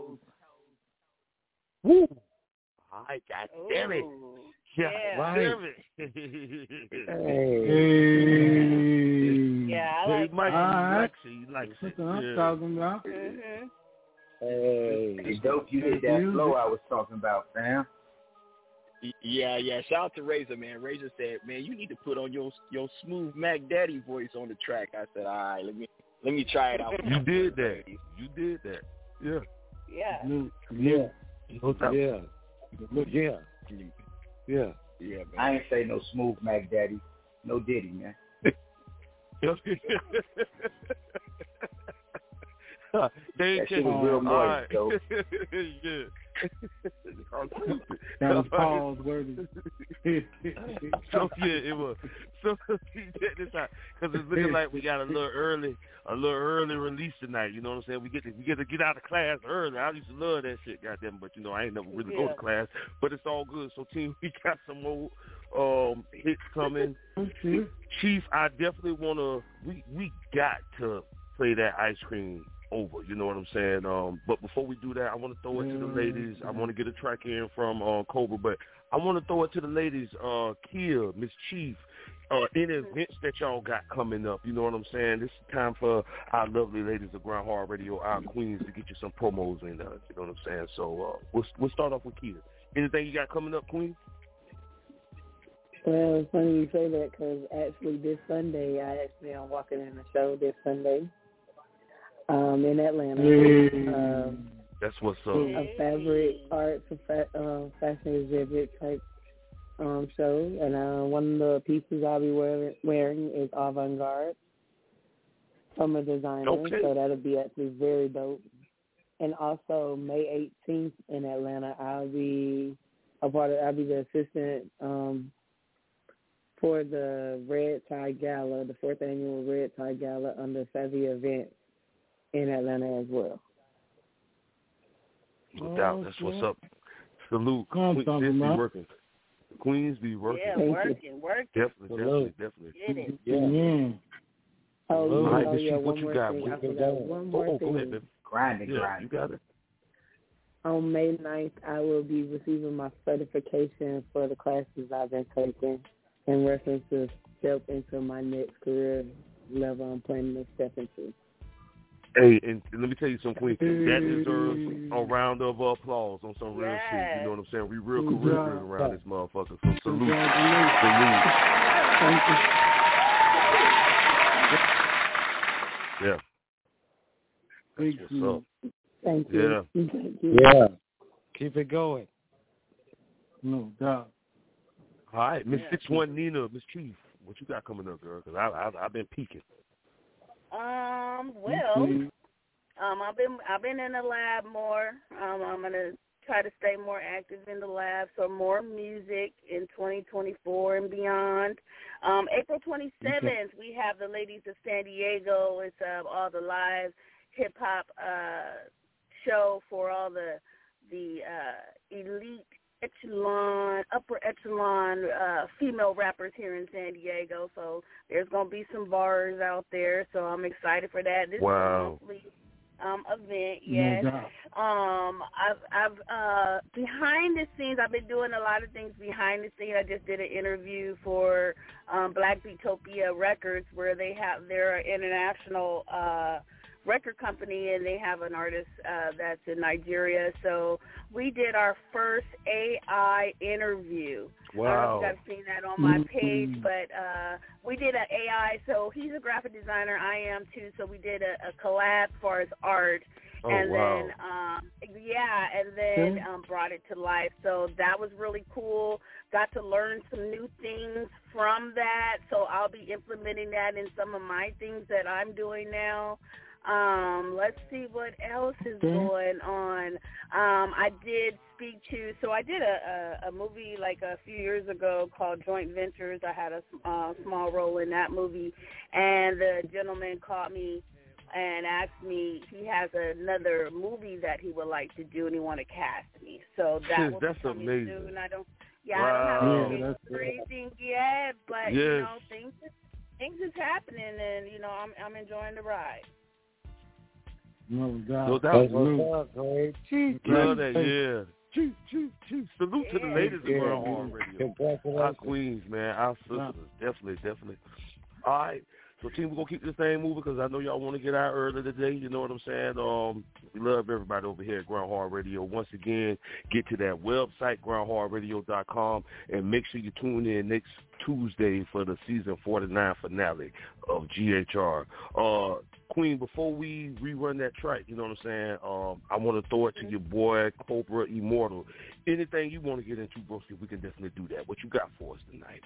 Woo! I got damn it. Yeah, Yeah. damn it. Hey. Yeah, I Hey, like Mike, that. he likes it. He likes That's it. what I'm Yeah. talking about. Mm-hmm. Hey, it's dope you did that flow I was talking about, fam. Y- Yeah, yeah. Shout out to Razor, man. Razor said, "Man, you need to put on your your smooth Mac Daddy voice on the track." I said, "All right, let me let me try it out." You did that. You did that. Yeah. Yeah. Yeah. No doubt. Yeah. Yeah. Yeah. Yeah, man. I ain't say no smooth Mac Daddy, no Diddy, man. They That shit was real moist, though. Yeah. That was Paul's word. So yeah, it was. So check this out, because it's looking like we got a little early, a little early release tonight. You know what I'm saying? We get to we get to get out of class early. I used to love that shit, goddamn. But you know, I ain't never really go to class. But it's all good. So team, we got some more um hits coming. Chief, I definitely wanna. We we got to play that Ice Cream Over. You know what I'm saying? Um, but before we do that, I want to throw it to the ladies. I want to get a track in from uh, Cobra, but I want to throw it to the ladies. Uh, Kia, Miss Chief, uh, any events that y'all got coming up. You know what I'm saying? This is time for our lovely ladies of Grind Hard Radio, our queens, to get you some promos in. Uh, you know what I'm saying? So uh, we'll we'll start off with Kia. Anything you got coming up, Queen? Well, it's funny you say that because actually this Sunday, I actually am walking in a show this Sunday um, in Atlanta. Um, That's what's up. A fabric arts, a fa- uh, fashion exhibit type um, show. And uh, one of the pieces I'll be wearing, wearing is avant-garde from a designer. Okay. So that'll be actually very dope. And also May eighteenth in Atlanta, I'll be a part of, I'll be the assistant um, for the Red Tie Gala, the fourth annual Red Tie Gala under Savvy Events in Atlanta as well. No doubt. That's what's up. Salute. Come Queens on, be man. working. Queens be working. Yeah, working, working. Definitely, definitely, definitely. Get it. Yeah. Oh, All you right, know, Miss yeah, Chief, what one you more got? thing. What I you forgot got? one Oh, more oh, thing. go ahead, baby. Grinding, Yeah, grinding. you got it. On May ninth, I will be receiving my certification for the classes I've been taking in reference to step into my next career level I'm planning to step into. Hey, and let me tell you something, Queen. That deserves a round of applause on some real Yes. shit. You know what I'm saying? We real Good career job. around this motherfucker. So salute. Congratulations. Salute. Thank you. Yeah. Thank What's you. up? Thank you. Yeah. Thank you. Yeah. Keep it going. No doubt. All right, Miss Yeah. Six One Nina, Miss Chief, what you got coming up, girl? Because I, I, I've been peeking. Um, well, um, I've been I've been in the lab more. Um, I'm gonna try to stay more active in the lab, so more music in twenty twenty-four and beyond. Um, April twenty-seventh, we have the Ladies of San Diego. It's uh, all the live hip hop uh, show for all the the uh, elite echelon, upper echelon uh, female rappers here in San Diego. So there's going to be some bars out there. So I'm excited for that. This Wow. is a monthly um, event, No yes. doubt. Um, I've, I've uh, behind the scenes, I've been doing a lot of things behind the scenes. I just did an interview for um, Black Beatopia Records, where they have their international uh, record company, and they have an artist uh, that's in Nigeria. So we did our first A I interview. Wow. I don't know if you guys seen that on my page, but uh, we did an A I. So he's a graphic designer. I am too. So we did a, a collab for his art, Oh, and wow. then um, yeah, and then um, brought it to life. So that was really cool. Got to learn some new things from that. So I'll be implementing that in some of my things that I'm doing now. Um, let's see what else is going on. Um, I did speak to, so I did a, a, a movie like a few years ago called Joint Ventures. I had a uh, small role in that movie, and the gentleman called me and asked me, he has another movie that he would like to do, and he want to cast me. So that Shit, will that's be coming amazing. soon. I don't, yeah, Wow. I don't have Yeah, anything or anything yet, but you Yes. know, things things is happening, and you know, I'm I'm enjoying the ride. No doubt. No doubt. Salute. Love that, yeah. Choo, choo, choo. Salute to the Yeah. ladies in Yeah. World Horn Radio. Congratulations. Our queens, man. Our sisters. Definitely, definitely. All right. So, team, we're going to keep this thing moving because I know y'all want to get out early today. You know what I'm saying? Um, we love everybody over here at Ground Hard Radio. Once again, get to that website, ground hard radio dot com, and make sure you tune in next Tuesday for the season forty-nine finale of G H R. Uh, Queen, before we rerun that track, you know what I'm saying, um, I want to throw it to your boy, Cobra Immortal. Anything you want to get into, broski, we can definitely do that. What you got for us tonight?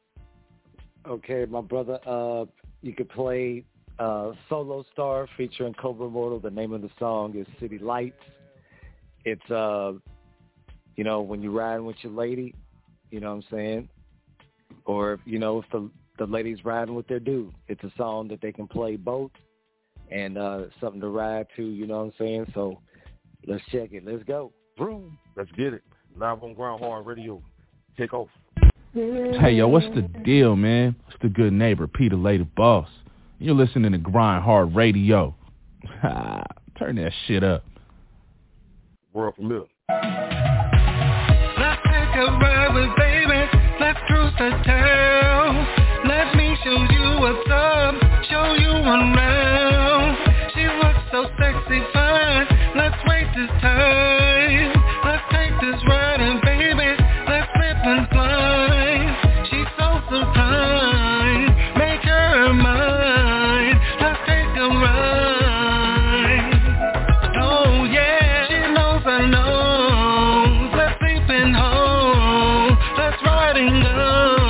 Okay, my brother, uh, you could play uh, Solo Star featuring Cobra Immortal. The name of the song is City Lights. It's, uh, you know, when you're riding with your lady, you know what I'm saying? Or, you know, if the, the lady's riding with their dude, it's a song that they can play both and uh, something to ride to, you know what I'm saying? So let's check it. Let's go. Vroom. Let's get it. Live on Ground Hard Radio. Take off. Hey, yo, what's the deal, man? It's the good neighbor, Peter Lady Boss. You're listening to Grind Hard Radio. Turn that shit up. World familiar. Let's take a ride with baby. Let's cruise the town. Let me show you what's up. Show you around. She looks so sexy fine. Let's waste this time. Let's take this ride and baby, let's slip and slide. She's so sublime. Make her mine. Let's take a ride. Oh yeah, she knows I know. Let's sleep in home. Let's ride and go.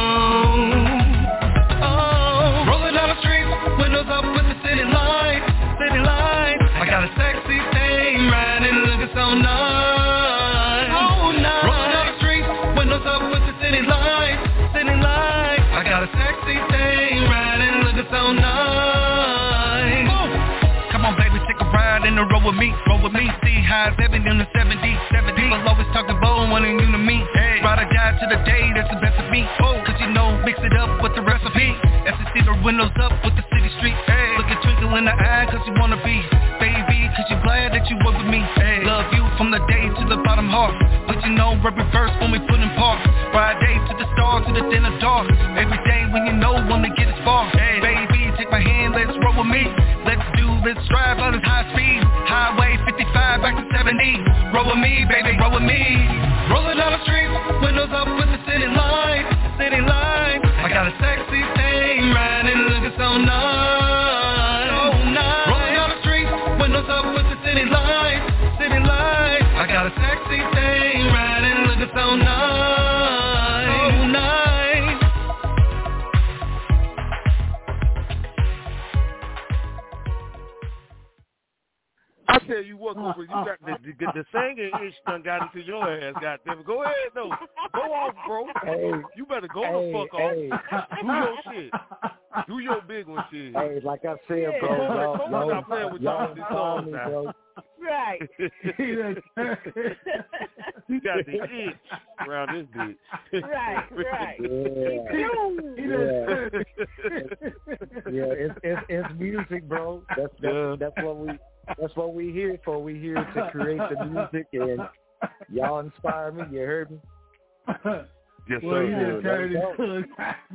Oh, rolling down the street, windows up with the city lights, city lights. I got a sexy thing riding, looking so nice. Oh nice. Rolling down the street, windows up with the city lights, city lights. I got a sexy thing riding, looking so nice. Ooh. Come on, baby, take a ride in the road with me, roll with me. See highs, seventy in the seventy, seventy. People always talking bold, wanting you to meet. Hey. Ride or die to the day, that's the best of me. Oh, cause you know, mix it up with the recipe. As you see the windows up with the city street. Hey. Look at twinkle in the eye, cause you wanna be. Baby, cause you glad that you were with me. Hey. Love you from the day to the bottom heart. But you know, every verse when we put in park. Friday to the stars, to the dinner dark. Every day when you know when we get as far. Hey. Baby, take my hand, let's roll with me. Let's do, let's drive on this high speed. Highway fifty-five back to seventy. Roll with me, baby, roll with me. Rolling down the street, windows up with the city lights, city lights. I got a sexy thing riding, looking so nice. So nice. Rolling down the street, windows up with the city lights, city lights. I got a sexy thing riding, looking so nice. So nice. I tell you what, Cobra, you got the, the, the singing itch done got into your ass, goddamn. Go ahead, though. Go off, bro. Hey, you better go hey, the fuck hey. off. Do your shit. Do your big one shit. Hey, like I said, Yeah, bro, Cobra, y'all, Cobra y'all, not playing with y'all y'all these inspire songs me, now. bro. Right. He got the itch around this bitch. Right, right. Yeah, yeah, yeah. It's, it's it's music, bro. That's that's, Yeah. that's what we that's what we here for. We here to create the music, and y'all inspire me. You heard me? Yes, Well, sir. you Yeah, just turned let's into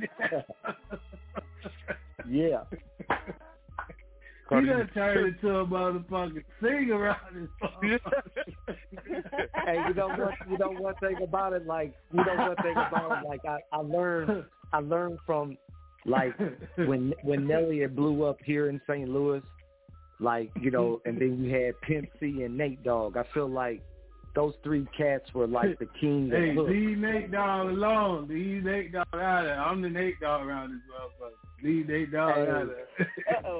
a Yeah. You done turned into a motherfucking sing around this song. Hey, you know what? You know one thing about it, like you know one thing about it, like I, I learned I learned from like when when Nelly had blew up here in Saint Louis. like, you know, and then you had Pimp C and Nate Dogg. I feel like those three cats were like the king Hey, of hook. leave Nate Dogg alone. Leave Nate Dogg out of there. I'm the Nate Dogg around this motherfucker. Leave Nate Dogg Hey. out of there. Uh-oh.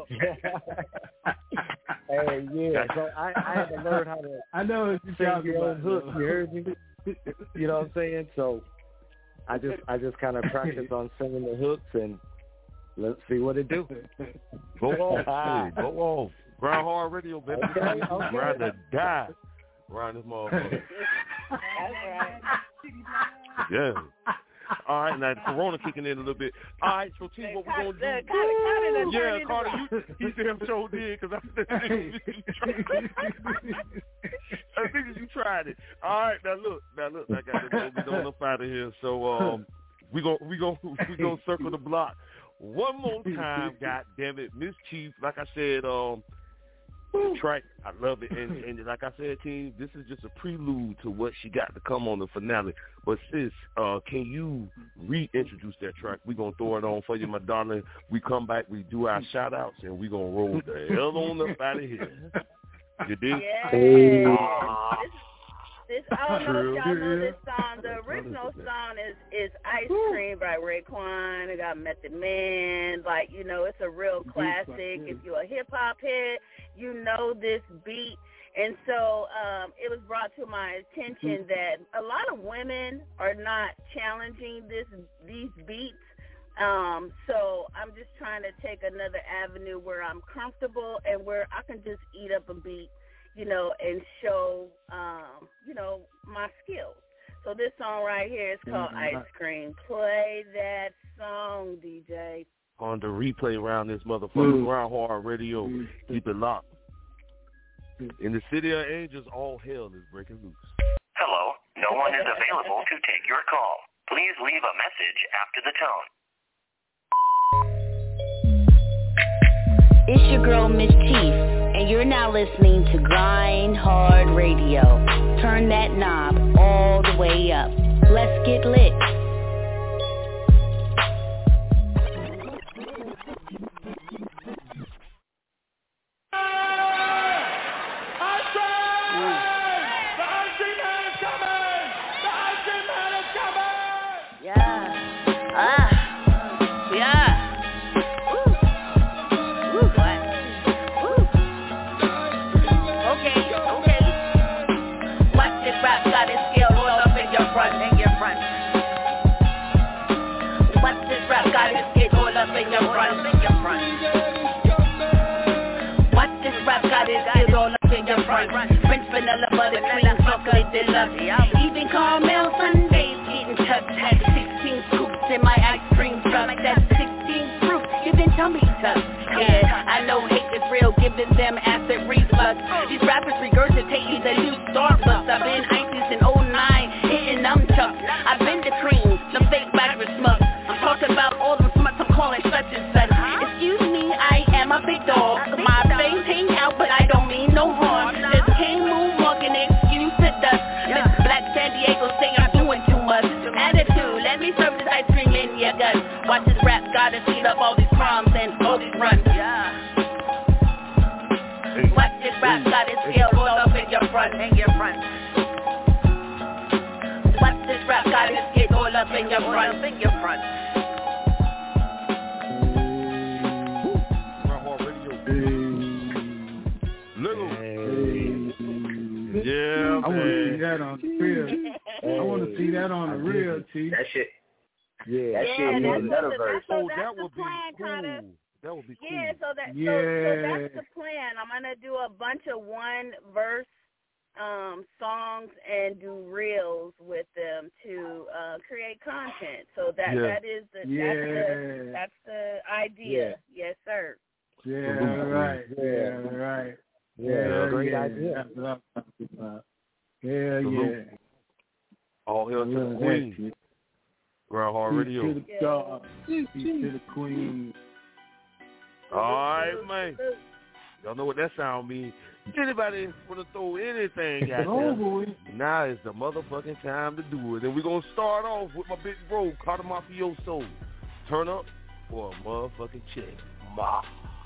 Hey, yeah. So I, I had to learn how to I know what you're sing talking your own about. hook. though. You heard me? You know what I'm saying? So I just I just kind of practice on singing the hooks, and let's see what it do. Go off, shit. Go off. Grind Hard Radio, baby. Okay, okay. Grind to die. Grind this motherfucker. That's right. Yeah. All right, now Corona kicking in a little bit. All right, so T, what we gonna do? Carter, Carter done Yeah, turned Carter, into- you, he damn sure did, because I think I think you tried it. All right, now look, now look, I got to we going up out of here. So um, we go, we go, we go circle the block one more time. God damn it, Miss Chief. Like I said, um. The track, I love it, and, and like I said, team, this is just a prelude to what she got to come on the finale. But sis, uh, can you reintroduce that track? We're gonna throw it on for you, my darling. We come back, we do our shout outs, and we gonna roll the hell on up out of here. You dig? Yeah. Hey. This, I don't know if y'all know this song. The original song is is Ice Cream by Raekwon. It got Method Man. Like, you know, it's a real classic. If you're a hip hop head, you know this beat. And so um, it was brought to my attention that a lot of women are not challenging this these beats. Um, so I'm just trying to take another avenue where I'm comfortable and where I can just eat up a beat, you know, and show, um, you know, my skills. So this song right here is called Ice Cream. Play that song, D J. On the replay around this motherfucker, Grind Hard Radio. Keep it locked. In the city of angels, all hell is breaking loose. Hello, no one is available to take your call. Please leave a message after the tone. It's your girl, Miss Chief, and you're now listening to Grind Hard Radio. Turn that knob all the way up. Let's get lit. French vanilla, butter, cream, chocolate, they love it. Even caramel sundaes, getting touched. Had sixteen scoops in my ice cream truck. That's sixteen fruits, giving tummy tucks. Yeah, I know hate is real, giving them acid reflux. These rappers regurgitating the new Starbucks. I've been ices in oh nine, hitting them chucks. I've been the cream, the fake backwards smucks. I'm talking about all them smucks, I'm calling such and such. Excuse me, I am a big dog. My face hang out, but I don't mean no harm. This king moonwalking excuse to dust. This black San Diego say I'm doing too much. Attitude, let me serve this ice cream in your gut. Watch this rap gotta feed up all these crumbs and all these runs. Watch this rap gotta scale roll up in your front, in your front. Watch this rap gotta skate all up in your front, in your front. Yeah, I want to see that on the real. I want to see that on the real, Chief. That shit. Yeah, that Yeah, shit in that's another the- verse. so Oh, that's that the would be plan, cool. Carter. That would be cool. Yeah, so that so, Yeah. so that's the plan. I'm gonna do a bunch of one verse um, songs and do reels with them to uh, create content. So that Yeah. that is the Yeah. that's the that's the idea. Yes, sir. Yeah, right. Yeah, right. Yeah, great yeah. idea. That's what I'm talking about. Yeah, Salute. yeah. All hell to the Yeah, queen. Chief. Grind Hard Peace Radio. to the dog. Peace to the queen. All right, man. Y'all know what that sound means. Anybody want to throw anything out Oh, there? boy. Now is the motherfucking time to do it. And we're going to start off with my big bro, Carter Mafioso. Turn up for a motherfucking check. Ma.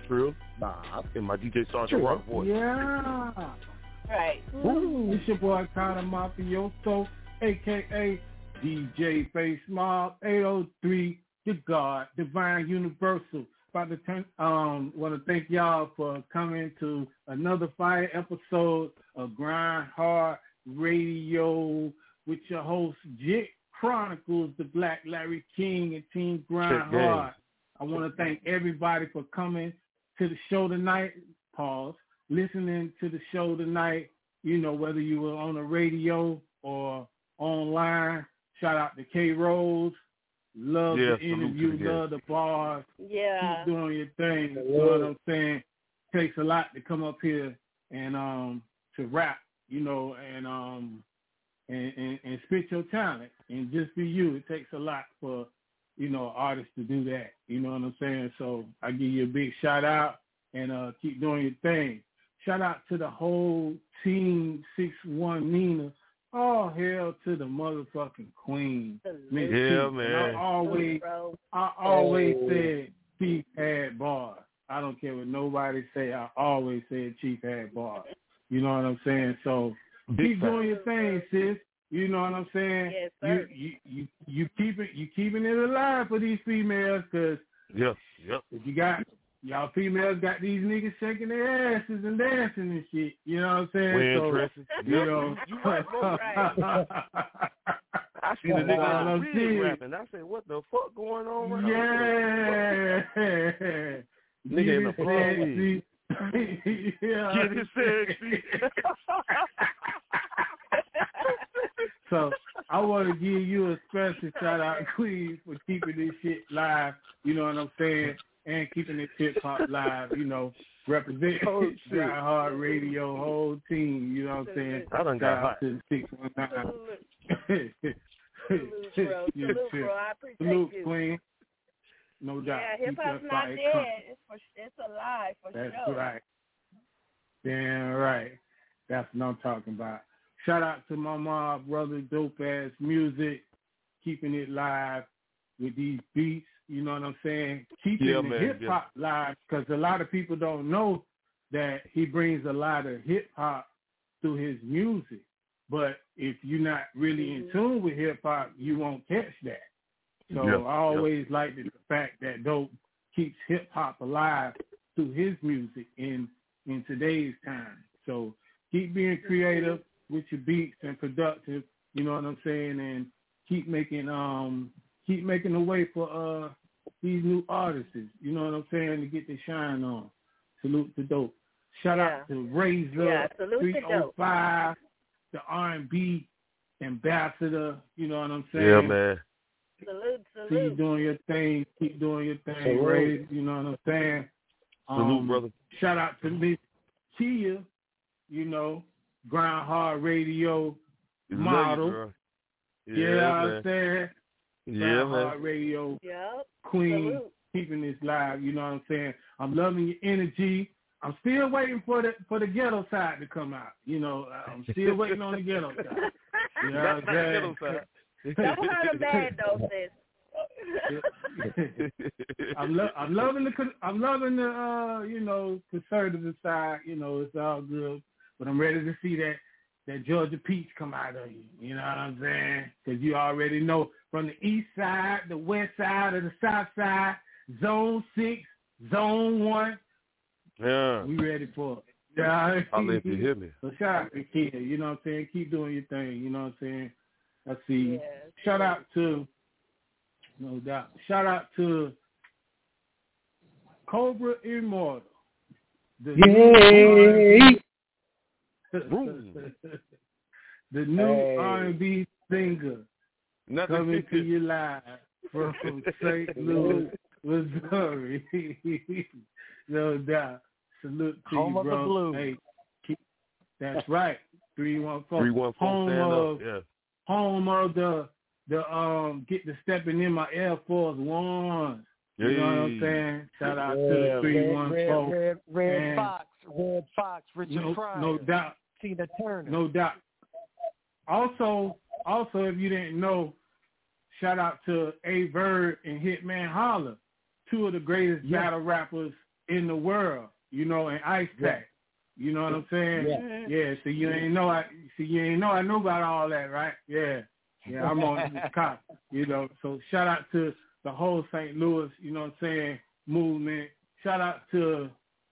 Trill. Nah. In my D J Sergeant Rock voice. Yeah. Right. Ooh, it's your boy Connor Mafioso, a k a. D J Face Mob, eight oh three, The God, Divine Universal. About to turn, um, want to thank y'all for coming to another fire episode of Grind Hard Radio with your host, Jit Chronicles, the Black Larry King, and Team Grind Hard. I want to thank everybody for coming to the show tonight. Pause. Listening to the show tonight, you know, whether you were on the radio or online. Shout out to K Rose. Love yeah, the interview, love the bars. Yeah. Keep doing your thing. You know what I'm saying? Takes a lot to come up here and um to rap, you know, and um and, and, and spit your talent and just be you. It takes a lot for, you know, artists to do that. You know what I'm saying? So I give you a big shout out and uh keep doing your thing. Shout out to the whole team six one Nina. Oh, hell to the motherfucking queen. Miss Yeah, Chief. man. And I always, I always said Chief had bars. I don't care what nobody say. I always said Chief had bars. You know what I'm saying? So keep doing your thing, sis. You know what I'm saying? Yes, sir. You, you, you, you keep it, you keeping it alive for these females, because yeah, yep. if you got y'all females got these niggas shaking their asses and dancing and shit. You know what I'm saying? Wearing so, dresses. you Yep. know. You right, bro. I seen a nigga in the wig rapping. I said, what the fuck going on right Yeah. Nigga in the front wig. Yeah. Get it sexy. So I want to give you a special shout out, Queen, for keeping this shit live. You know what I'm saying? And keeping this hip hop live, you know, representing Oh, Grind Hard Radio, whole team, you know what I'm saying? I done got hot. To the six one nine. Salute, bro. Yeah, Salute, shit. bro. I appreciate Salute, you. Queen. No doubt. Yeah, Keep hip hop's that not fire dead. coming. It's for, it's alive for That's sure. right. Damn right. That's what I'm talking about. Shout out to my mom, brother, dope ass music, keeping it live with these beats. You know what I'm saying? Keeping Yeah, the man, hip hop live, because a lot of people don't know that he brings a lot of hip hop through his music. But if you're not really in tune with hip hop, you won't catch that. So Yeah, I always liked the fact that Dope keeps hip hop alive through his music in in today's time. So keep being creative with your beats and productive. You know what I'm saying? And keep making um keep making a way for uh these new artists. You know what I'm saying? To get their shine on. Salute to Dope. Shout Yeah. out to Razor Yeah, salute to three oh five, the R and B ambassador. You know what I'm saying? Yeah, man. Salute, salute. Keep doing your thing. Keep doing your thing, Salute. Ray. You know what I'm saying? Salute, Um, brother. Shout out to Miss Kia, you know, Grind Hard Radio Love model. you, girl. Yeah, Yeah, you know what man. I'm saying? Yeah, Grind man. Hard Radio Yep. queen, Salute. keeping this live. You know what I'm saying? I'm loving your energy. I'm still waiting for the for the ghetto side to come out. You know, I'm still waiting on the ghetto side. You know what I'm saying? Ghetto side. Don't hurt them bad though, sis. I'm, lo- I'm loving the con- I'm loving the uh, you know, conservative side. You know, it's all good, but I'm ready to see that that Georgia peach come out of you. You know what I'm saying? Because you already know from the east side, the west side, or the south side, zone six, zone one. Yeah. We ready for it. Yeah. I'll let you hear me. So shout out to Kid. You know what I'm saying? Keep doing your thing. You know what I'm saying? Let's see. Yeah, shout out to, no doubt. Shout out to Cobra Immortal. The Yay! new, the new Hey. R and B singer Nothing coming to secret. you live from Saint Louis, Missouri. No doubt. Salute to Home you, of the bro. blues. Hey, keep, that's right. Three one four. three one four Home stand of up. Yeah. home of the the um get the stepping in my Air Force One. You know what I'm Hey. saying? Shout out to Yeah, the three one Red, four. Red, Red, And Fox, Red Fox, Richard no, Pryor, no doubt. Tina Turner. No doubt. Also, also, if you didn't know, shout out to A Bird and Hitman Holler, two of the greatest Yeah. battle rappers in the world, you know, and Ice Pack. You know what I'm saying? Yeah. Yeah. So you ain't know I. See, you ain't know I knew about all that, right? Yeah. Yeah. I'm on the cop. You know. So shout out to the whole Saint Louis. You know what I'm saying? Movement. Shout out to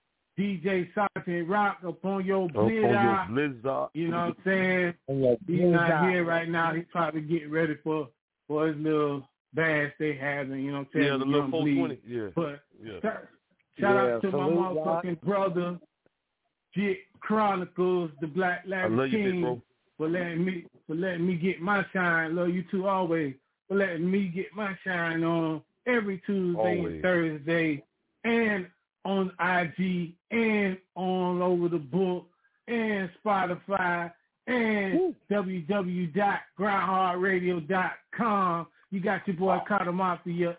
D J Sergeant Rock up on your blizzard. blizzard. You know what I'm saying? He's not here right now. He's probably getting ready for for his little bash they having. You know what I'm saying? Yeah, the little four twenty. Yeah. But yeah. shout, shout Yeah, out to my salute, motherfucking Rock. brother, Jit Chronicles, the Black I Latin love you, big King, bro. for letting me for letting me get my shine. Love you too always. For letting me get my shine on every Tuesday Always. and Thursday, and on I G, and all over the book, and Spotify, and w w w dot groundhard radio dot com. You got your boy Carter Mafia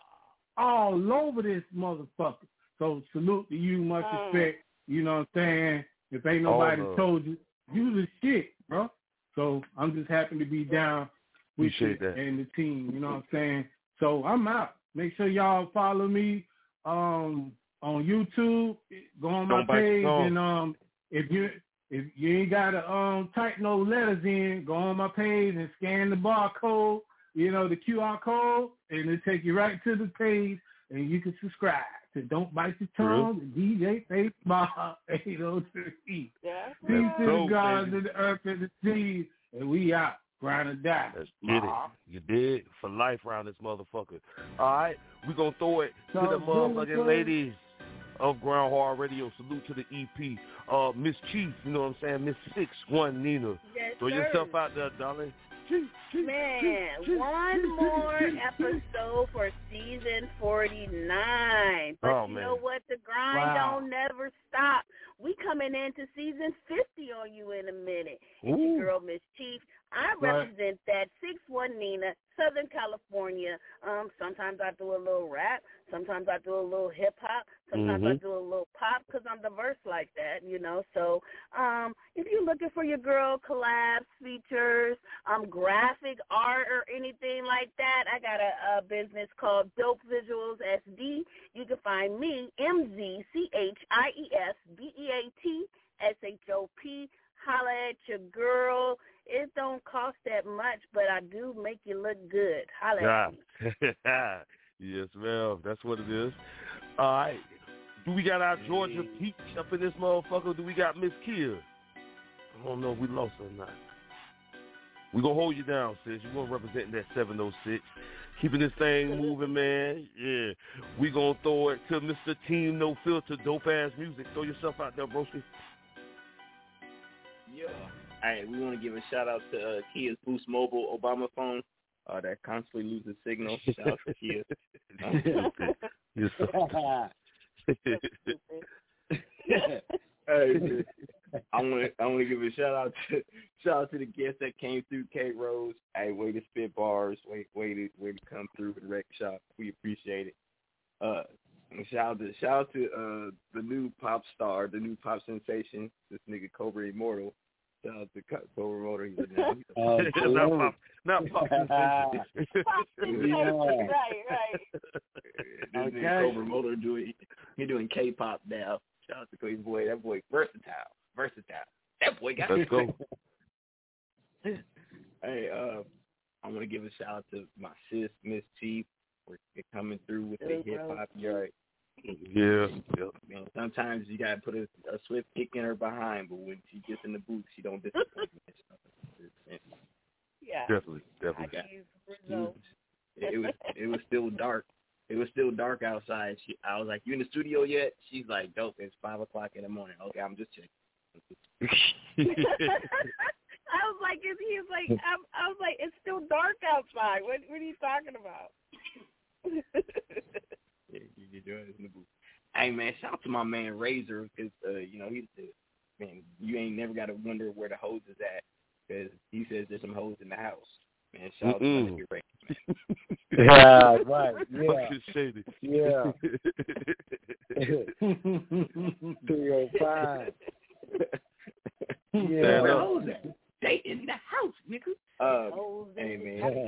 all over this motherfucker. So salute to you, much respect. You know what I'm saying? If ain't nobody Oh, no. told you, you the shit, bro. So I'm just happy to be down with you Appreciate that. and the team. You know what I'm saying? So I'm out. Make sure y'all follow me um, on YouTube. Go on my Don't bite the page, tongue. and um, if you if you ain't gotta um type no letters in, go on my page and scan the barcode. You know, the Q R code, and it'll take you right to the page, and you can subscribe to Don't Bite the Tongue, the D J Face Bar eight oh three. Yeah. Peace to the go, gods baby. of the earth and the seas, and we out. Grind or die. Let's get it. You did for life around this motherfucker. All right, we gonna throw it to the motherfucking ladies of Ground Hard Radio. Salute to the E P. Uh, Miss Chief, you know what I'm saying? Miss Six One Nina. Yes, Throw sir. yourself out there, darling. Chief, Chief, Man, Chief, Chief, one Chief, more Chief, Chief. episode for season forty-nine. But Oh, you man. know what? The grind Wow. don't never stop. We coming into season fifty on you in a minute. It's Ooh. your girl, Miss Chief. I Right. represent that six one Nina, Southern California. Um, sometimes I do a little rap. Sometimes I do a little hip-hop. Sometimes I Mhm. do a little pop because I'm diverse like that, you know. So um, if you're looking for your girl collabs, features, um, graphic art or anything like that, I got a, a business called Dope Visuals S D. You can find me, M Z C H I E S B E A T S H O P. Holla at your girl. It don't cost that much, but I do make you look good. Holla at me. Yeah. Yes, ma'am. That's what it is. All right. Do we got our Georgia Peach up in this motherfucker? Or do we got Miss Kia? I don't know if we lost her or not. We gonna hold you down, sis. You gonna represent that seven oh six. Keeping this thing moving, man. Yeah. We gonna throw it to Mister Team No Filter, dope ass music. Throw yourself out there, broski. Yeah. All right, we want to give a shout out to uh, Kia's Boost Mobile Obama phone uh, that constantly loses signal. Shout out to Kia. You're so Hey, man. I want to I want to give a shout out to shout out to the guests that came through. K Rose, hey, way to spit bars, way way to way to come through with the rec shop. We appreciate it. Uh, and shout out to shout out to uh the new pop star, the new pop sensation, this nigga Cobra Immortal. Shout out to Co- Cobra Immortal. He's a now. Uh, not pop, not pop sensation. Yeah. Right, right. This Okay. nigga Cobra Immortal doing he doing K-pop now. Shout out to Cobra boy. That boy versatile, versatile. That boy got. Let's go. Hey, uh, I want to give a shout out to my sis, Miss Chief, for coming through with the Hey, hip bro. hop yard. Yeah. Yeah. Man, sometimes you gotta put a, a swift kick in her behind, but when she gets in the booth, she don't disappoint me. Yeah. Definitely, I definitely. use results. It was it was still dark. It was still dark outside. She, I was like, "You in the studio yet?" She's like, "Dope. It's five o'clock in the morning." Okay, I'm just checking. I was like, is he was like, I'm, I was like, it's still dark outside. What, what are you talking about? Yeah, you can join us in the booth. Hey man, shout out to my man Razor because uh, you know he's the man. You ain't never got to wonder where the hose is at because he says there's some hoes in the house. Man, shout out to my Mm-mm. nigga Razor. Yeah, right. Yeah. Fucking shady. Yeah. three oh five. Man, Yeah. where the hoes at? They in the house, nigga. Uh, Hoes in hey the man.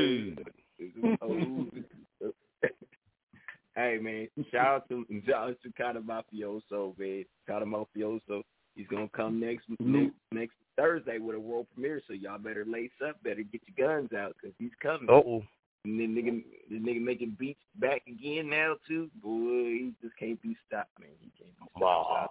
Hey. Uh, uh, uh, Hey man, shout out to shout out to Kata Mafioso, man. Kata Mafioso. He's gonna come next next next Thursday with a world premiere. So y'all better lace up, better get your guns out, cause he's coming. Uh-oh. And then nigga, the nigga making beats back again now too. Boy, he just can't be stopped, man. He can't be stopped. Wow.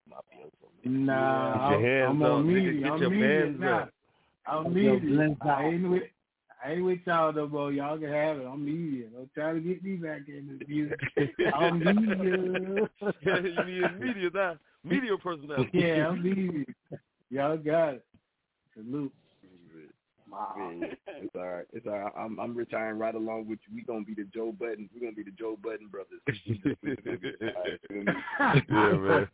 Nah, Get your I'm, hands I'm up, on nigga. media. Get I'm your media hands now. up. I'm media. I ain't with I ain't with y'all no more. Y'all can have it. I'm media. Don't try to get me back in the music. I'm media. Yeah, you need media now. Media personality. Yeah, I'm media. Y'all got it. Salute. Man, it's all right. It's all right. I'm I'm retiring right along with you. We gonna be the Joe Budden. We're gonna be the Joe Budden brothers. Yeah, man.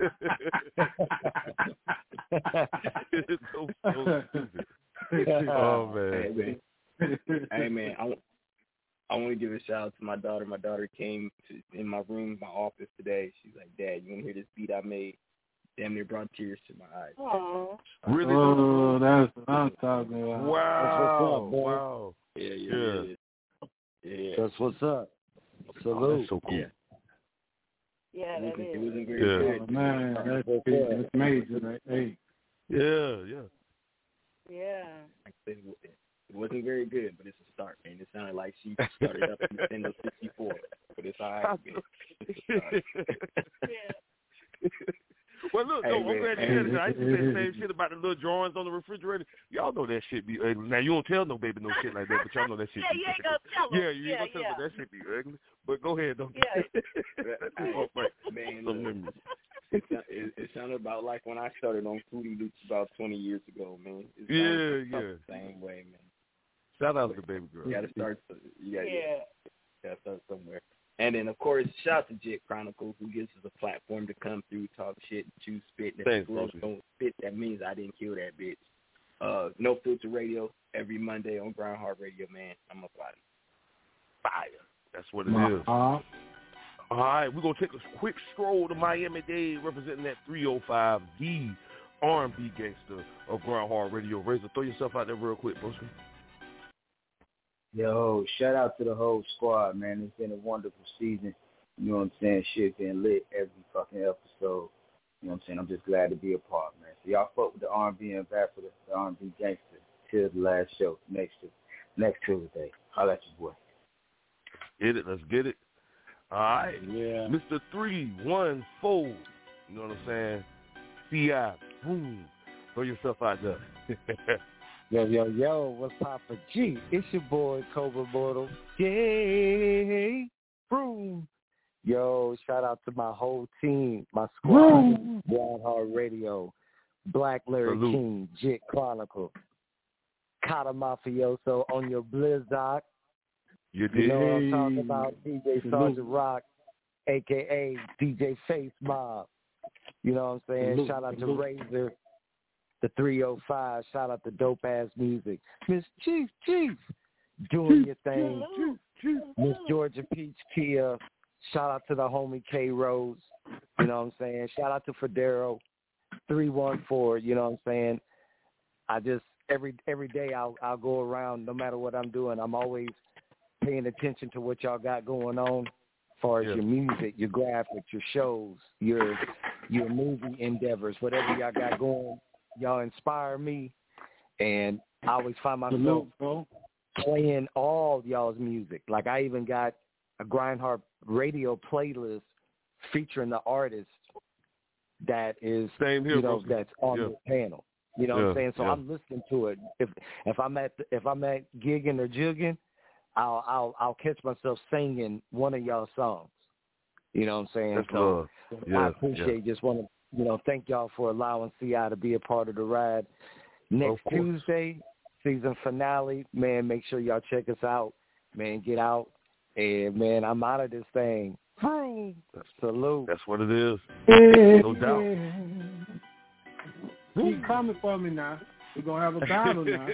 It's so, so stupid. Oh man. Hey man. Hey, man. I, I want to give a shout out to my daughter. My daughter came to, in my room, my office today. She's like, "Dad, you want to hear this beat I made?" Damn near brought tears to my eyes. Aww. Really? Oh, that's what I'm talking about. Wow. Up, wow. Yeah, yeah, Yeah. yeah. yeah. That's what's up. Salute. Oh, that's so cool. Yeah. Yeah, that It is. wasn't very Yeah. good. Oh, man, that's, that's major. Right? Hey. Yeah, yeah. Yeah. Like I said, it wasn't very good, but it's a start, man. It sounded like she started up in Nintendo sixty-four, but it's all right, man. It's a start. Yeah. Well, look, Hey, no, I'm man. glad you said it. I used to say the same shit about the little drawings on the refrigerator. Y'all know that shit be ugly. Now, you don't tell no baby no shit like that, but y'all know that shit Yeah, be you ain't ugly. gonna tell them. Yeah, you ain't Yeah, gonna tell yeah. them, but that shit be ugly. But go ahead, don't Yeah. oh, right. Man, Some look, memories. it, it, it sounded about like when I started on Fruity Loops about twenty years ago, man. It Yeah, sounded yeah. the same way, man. Shout out to the baby girl. You gotta start. You gotta, Yeah. you gotta start somewhere. And then, of course, shout out to Jit Chronicles, who gives us a platform to come through, talk shit, chew spit. And if Thanks, the girls Bobby. don't spit, that means I didn't kill that bitch. Uh, No Filter Radio every Monday on Ground Heart Radio, man. I'm a body. Fire. That's what it is. Uh-huh. All right, we're going to take a quick stroll to Miami-Dade, representing that three oh five, the R and B gangster of Ground Heart Radio. Razor, throw yourself out there real quick, broski. Yo, shout out to the whole squad, man. It's been a wonderful season. You know what I'm saying? Shit been lit every fucking episode. You know what I'm saying? I'm just glad to be a part, man. So y'all fuck with the R and B ambassador, the R and B gangster, till the last show next next Tuesday. Holla at your boy. Get it. Let's get it. All right. Yeah. Mister three one four. You know what I'm saying? C I. Boom. Throw yourself out there. Yo, yo, yo, what's Papa G? It's your boy, Cobra Mortal. Yay! Boom! Yo, shout out to my whole team, my squad, Ground Heart Radio, Black Larry Salute. King, Jit Chronicle, Kata Mafioso on your Blizzard. You You know what I'm Hey. talking about? D J Salute. Sergeant Rock, a k a. D J Face Mob. You know what I'm saying? Salute, Shout out to salute. Razor, the three oh five. Shout out to Dope Ass Music. Miss Chief, Chief, doing your thing. Miss Georgia Peach Kia. Shout out to the homie K Rose. You know what I'm saying? Shout out to Federo, three one four. You know what I'm saying? I just, every every day I'll, I'll go around, no matter what I'm doing, I'm always paying attention to what y'all got going on as far as Yeah. your music, your graphics, your shows, your your movie endeavors, whatever y'all got going. Y'all inspire me, and I always find myself Salute, bro. playing all y'all's music. Like I even got a Grindheart Radio playlist featuring the artist that is, Same here, you know, bro. that's on Yeah. the panel. You know what Yeah, I'm saying? So yeah. I'm listening to it. If if I'm at if I'm at gigging or jigging, I'll I'll I'll catch myself singing one of y'all's songs. You know what I'm saying? That's so love. Yeah, I appreciate. Just want to you know thank y'all for allowing C I to be a part of the ride. Next course. Tuesday, season finale. Man, make sure y'all check us out. Man, get out. And man, I'm out of this thing. Salute. That's what it is. No doubt. Keep coming for me now. We're going to have a battle now.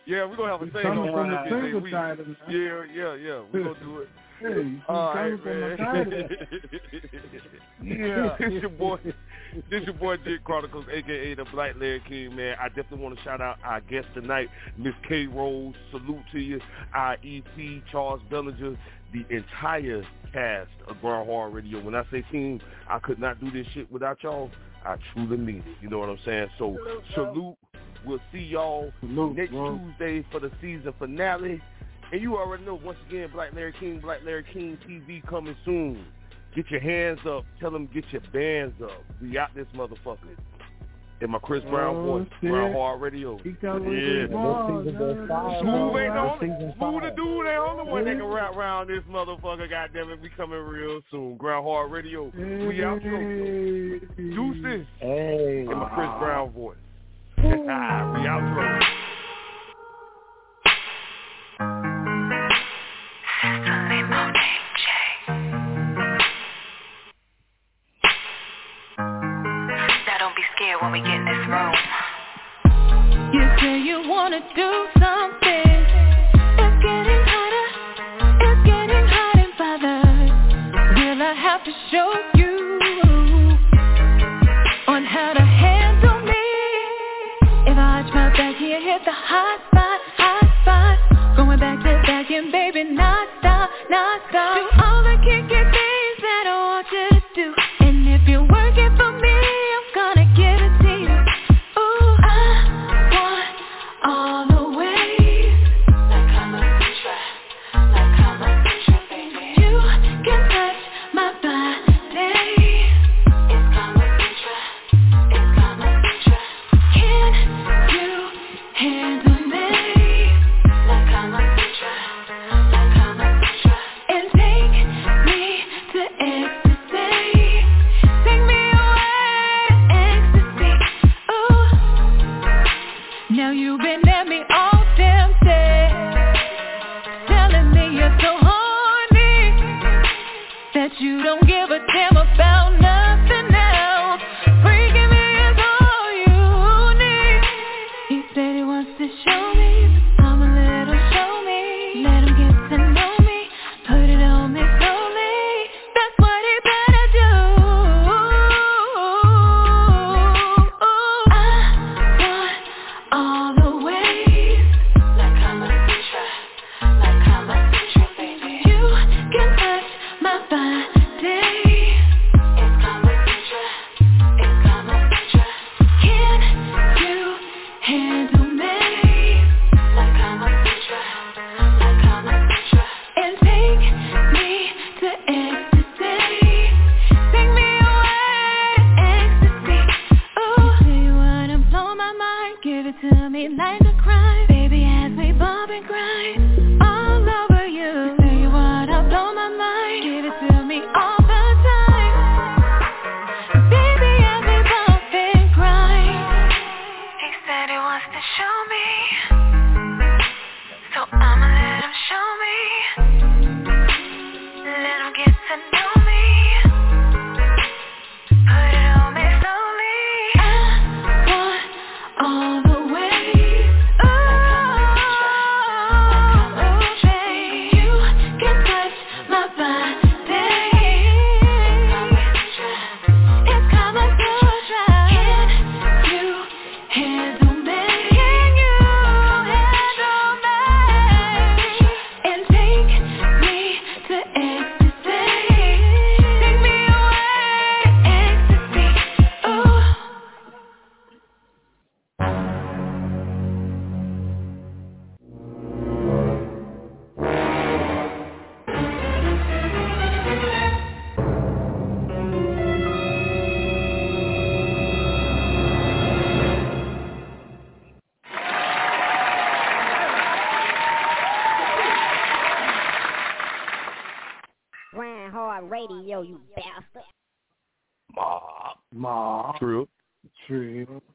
Yeah, we're gonna have a thing coming on from the Friday. single We- title, man. Yeah, yeah, yeah. We're gonna do it. Hey, you All coming right, from man. the title. Yeah, this your boy. This your boy Jit Chronicles, aka the Black Larry King, man. I definitely want to shout out our guest tonight, Miss K Rose. Salute to you, our E P Charles Bellinger, the entire cast of Grind Hard Radio. When I say team, I could not do this shit without y'all. I truly mean it. You know what I'm saying? So salute. We'll see y'all salute, next bro. Tuesday for the season finale. And you already know, once again, Black Larry King, Black Larry King T V coming soon. Get your hands up. Tell them get your bands up. We out this motherfucker. In my Chris Brown Oh, voice, shit. Brown Hard Radio. He coming Yeah. with the ball, man. Smooth ain't the All only, right. Smooth the dude ain't the only one that can rap around this motherfucker. Goddamn it, we coming real soon. Ground Hard Radio. We out here. Deuces. Hey. In my Chris Brown voice. We out here. Now don't be scared when we get in this room. You say you wanna do something. It's getting hotter. It's getting hot and bothered. Will I have to show you on how to handle me? If I arch my back, you hit the hot spot, hot spot. Going back to back and baby, not stop, not stop. Do all the kinky things that I want you to do. And if you're working for me, I'm gonna give it to you. Ooh, I want all the ways. Like I'm a teacher, like I'm a teacher, baby. You can touch my body. It's I'm a teacher, it's I'm a teacher. Can you handle me? Like I'm a teacher, like I'm a teacher. And take me to ecstasy. Take me away, ecstasy. Ooh. Now you've been at me all damn day, telling me you're so horny, that you don't give a damn about nothing else. Freaking me is all you need. He said he wants to show me, but I'm a little show me. Let him get to know me, put it on me slowly. That's what he better do. I want all the ways. Like I'm a teacher, like I'm a teacher, baby. You can touch my body. It's I'm a teacher, it's I'm a teacher. Can you handle me? Like I'm a teacher, like I'm a teacher. And take me to ecstasy. Take me away, ecstasy. Ooh, say you wanna blow my mind, give it to me like a crime. Baby, as we bump and grind all over you. Say you wanna blow my mind, give it to me all the time. Baby, as we bump and grind. He said he wants to show me, so I'ma let him show me. Let him get to know me. Put it on me slowly. I want all the ways. Oh, baby, you can touch my body. It's come a sutra. Can you handle me? Can you handle me? And take me to ecstasy. Take me away, ecstasy. Ooh. Grind Hard Radio, you bastard. Ma. Ma. True. True.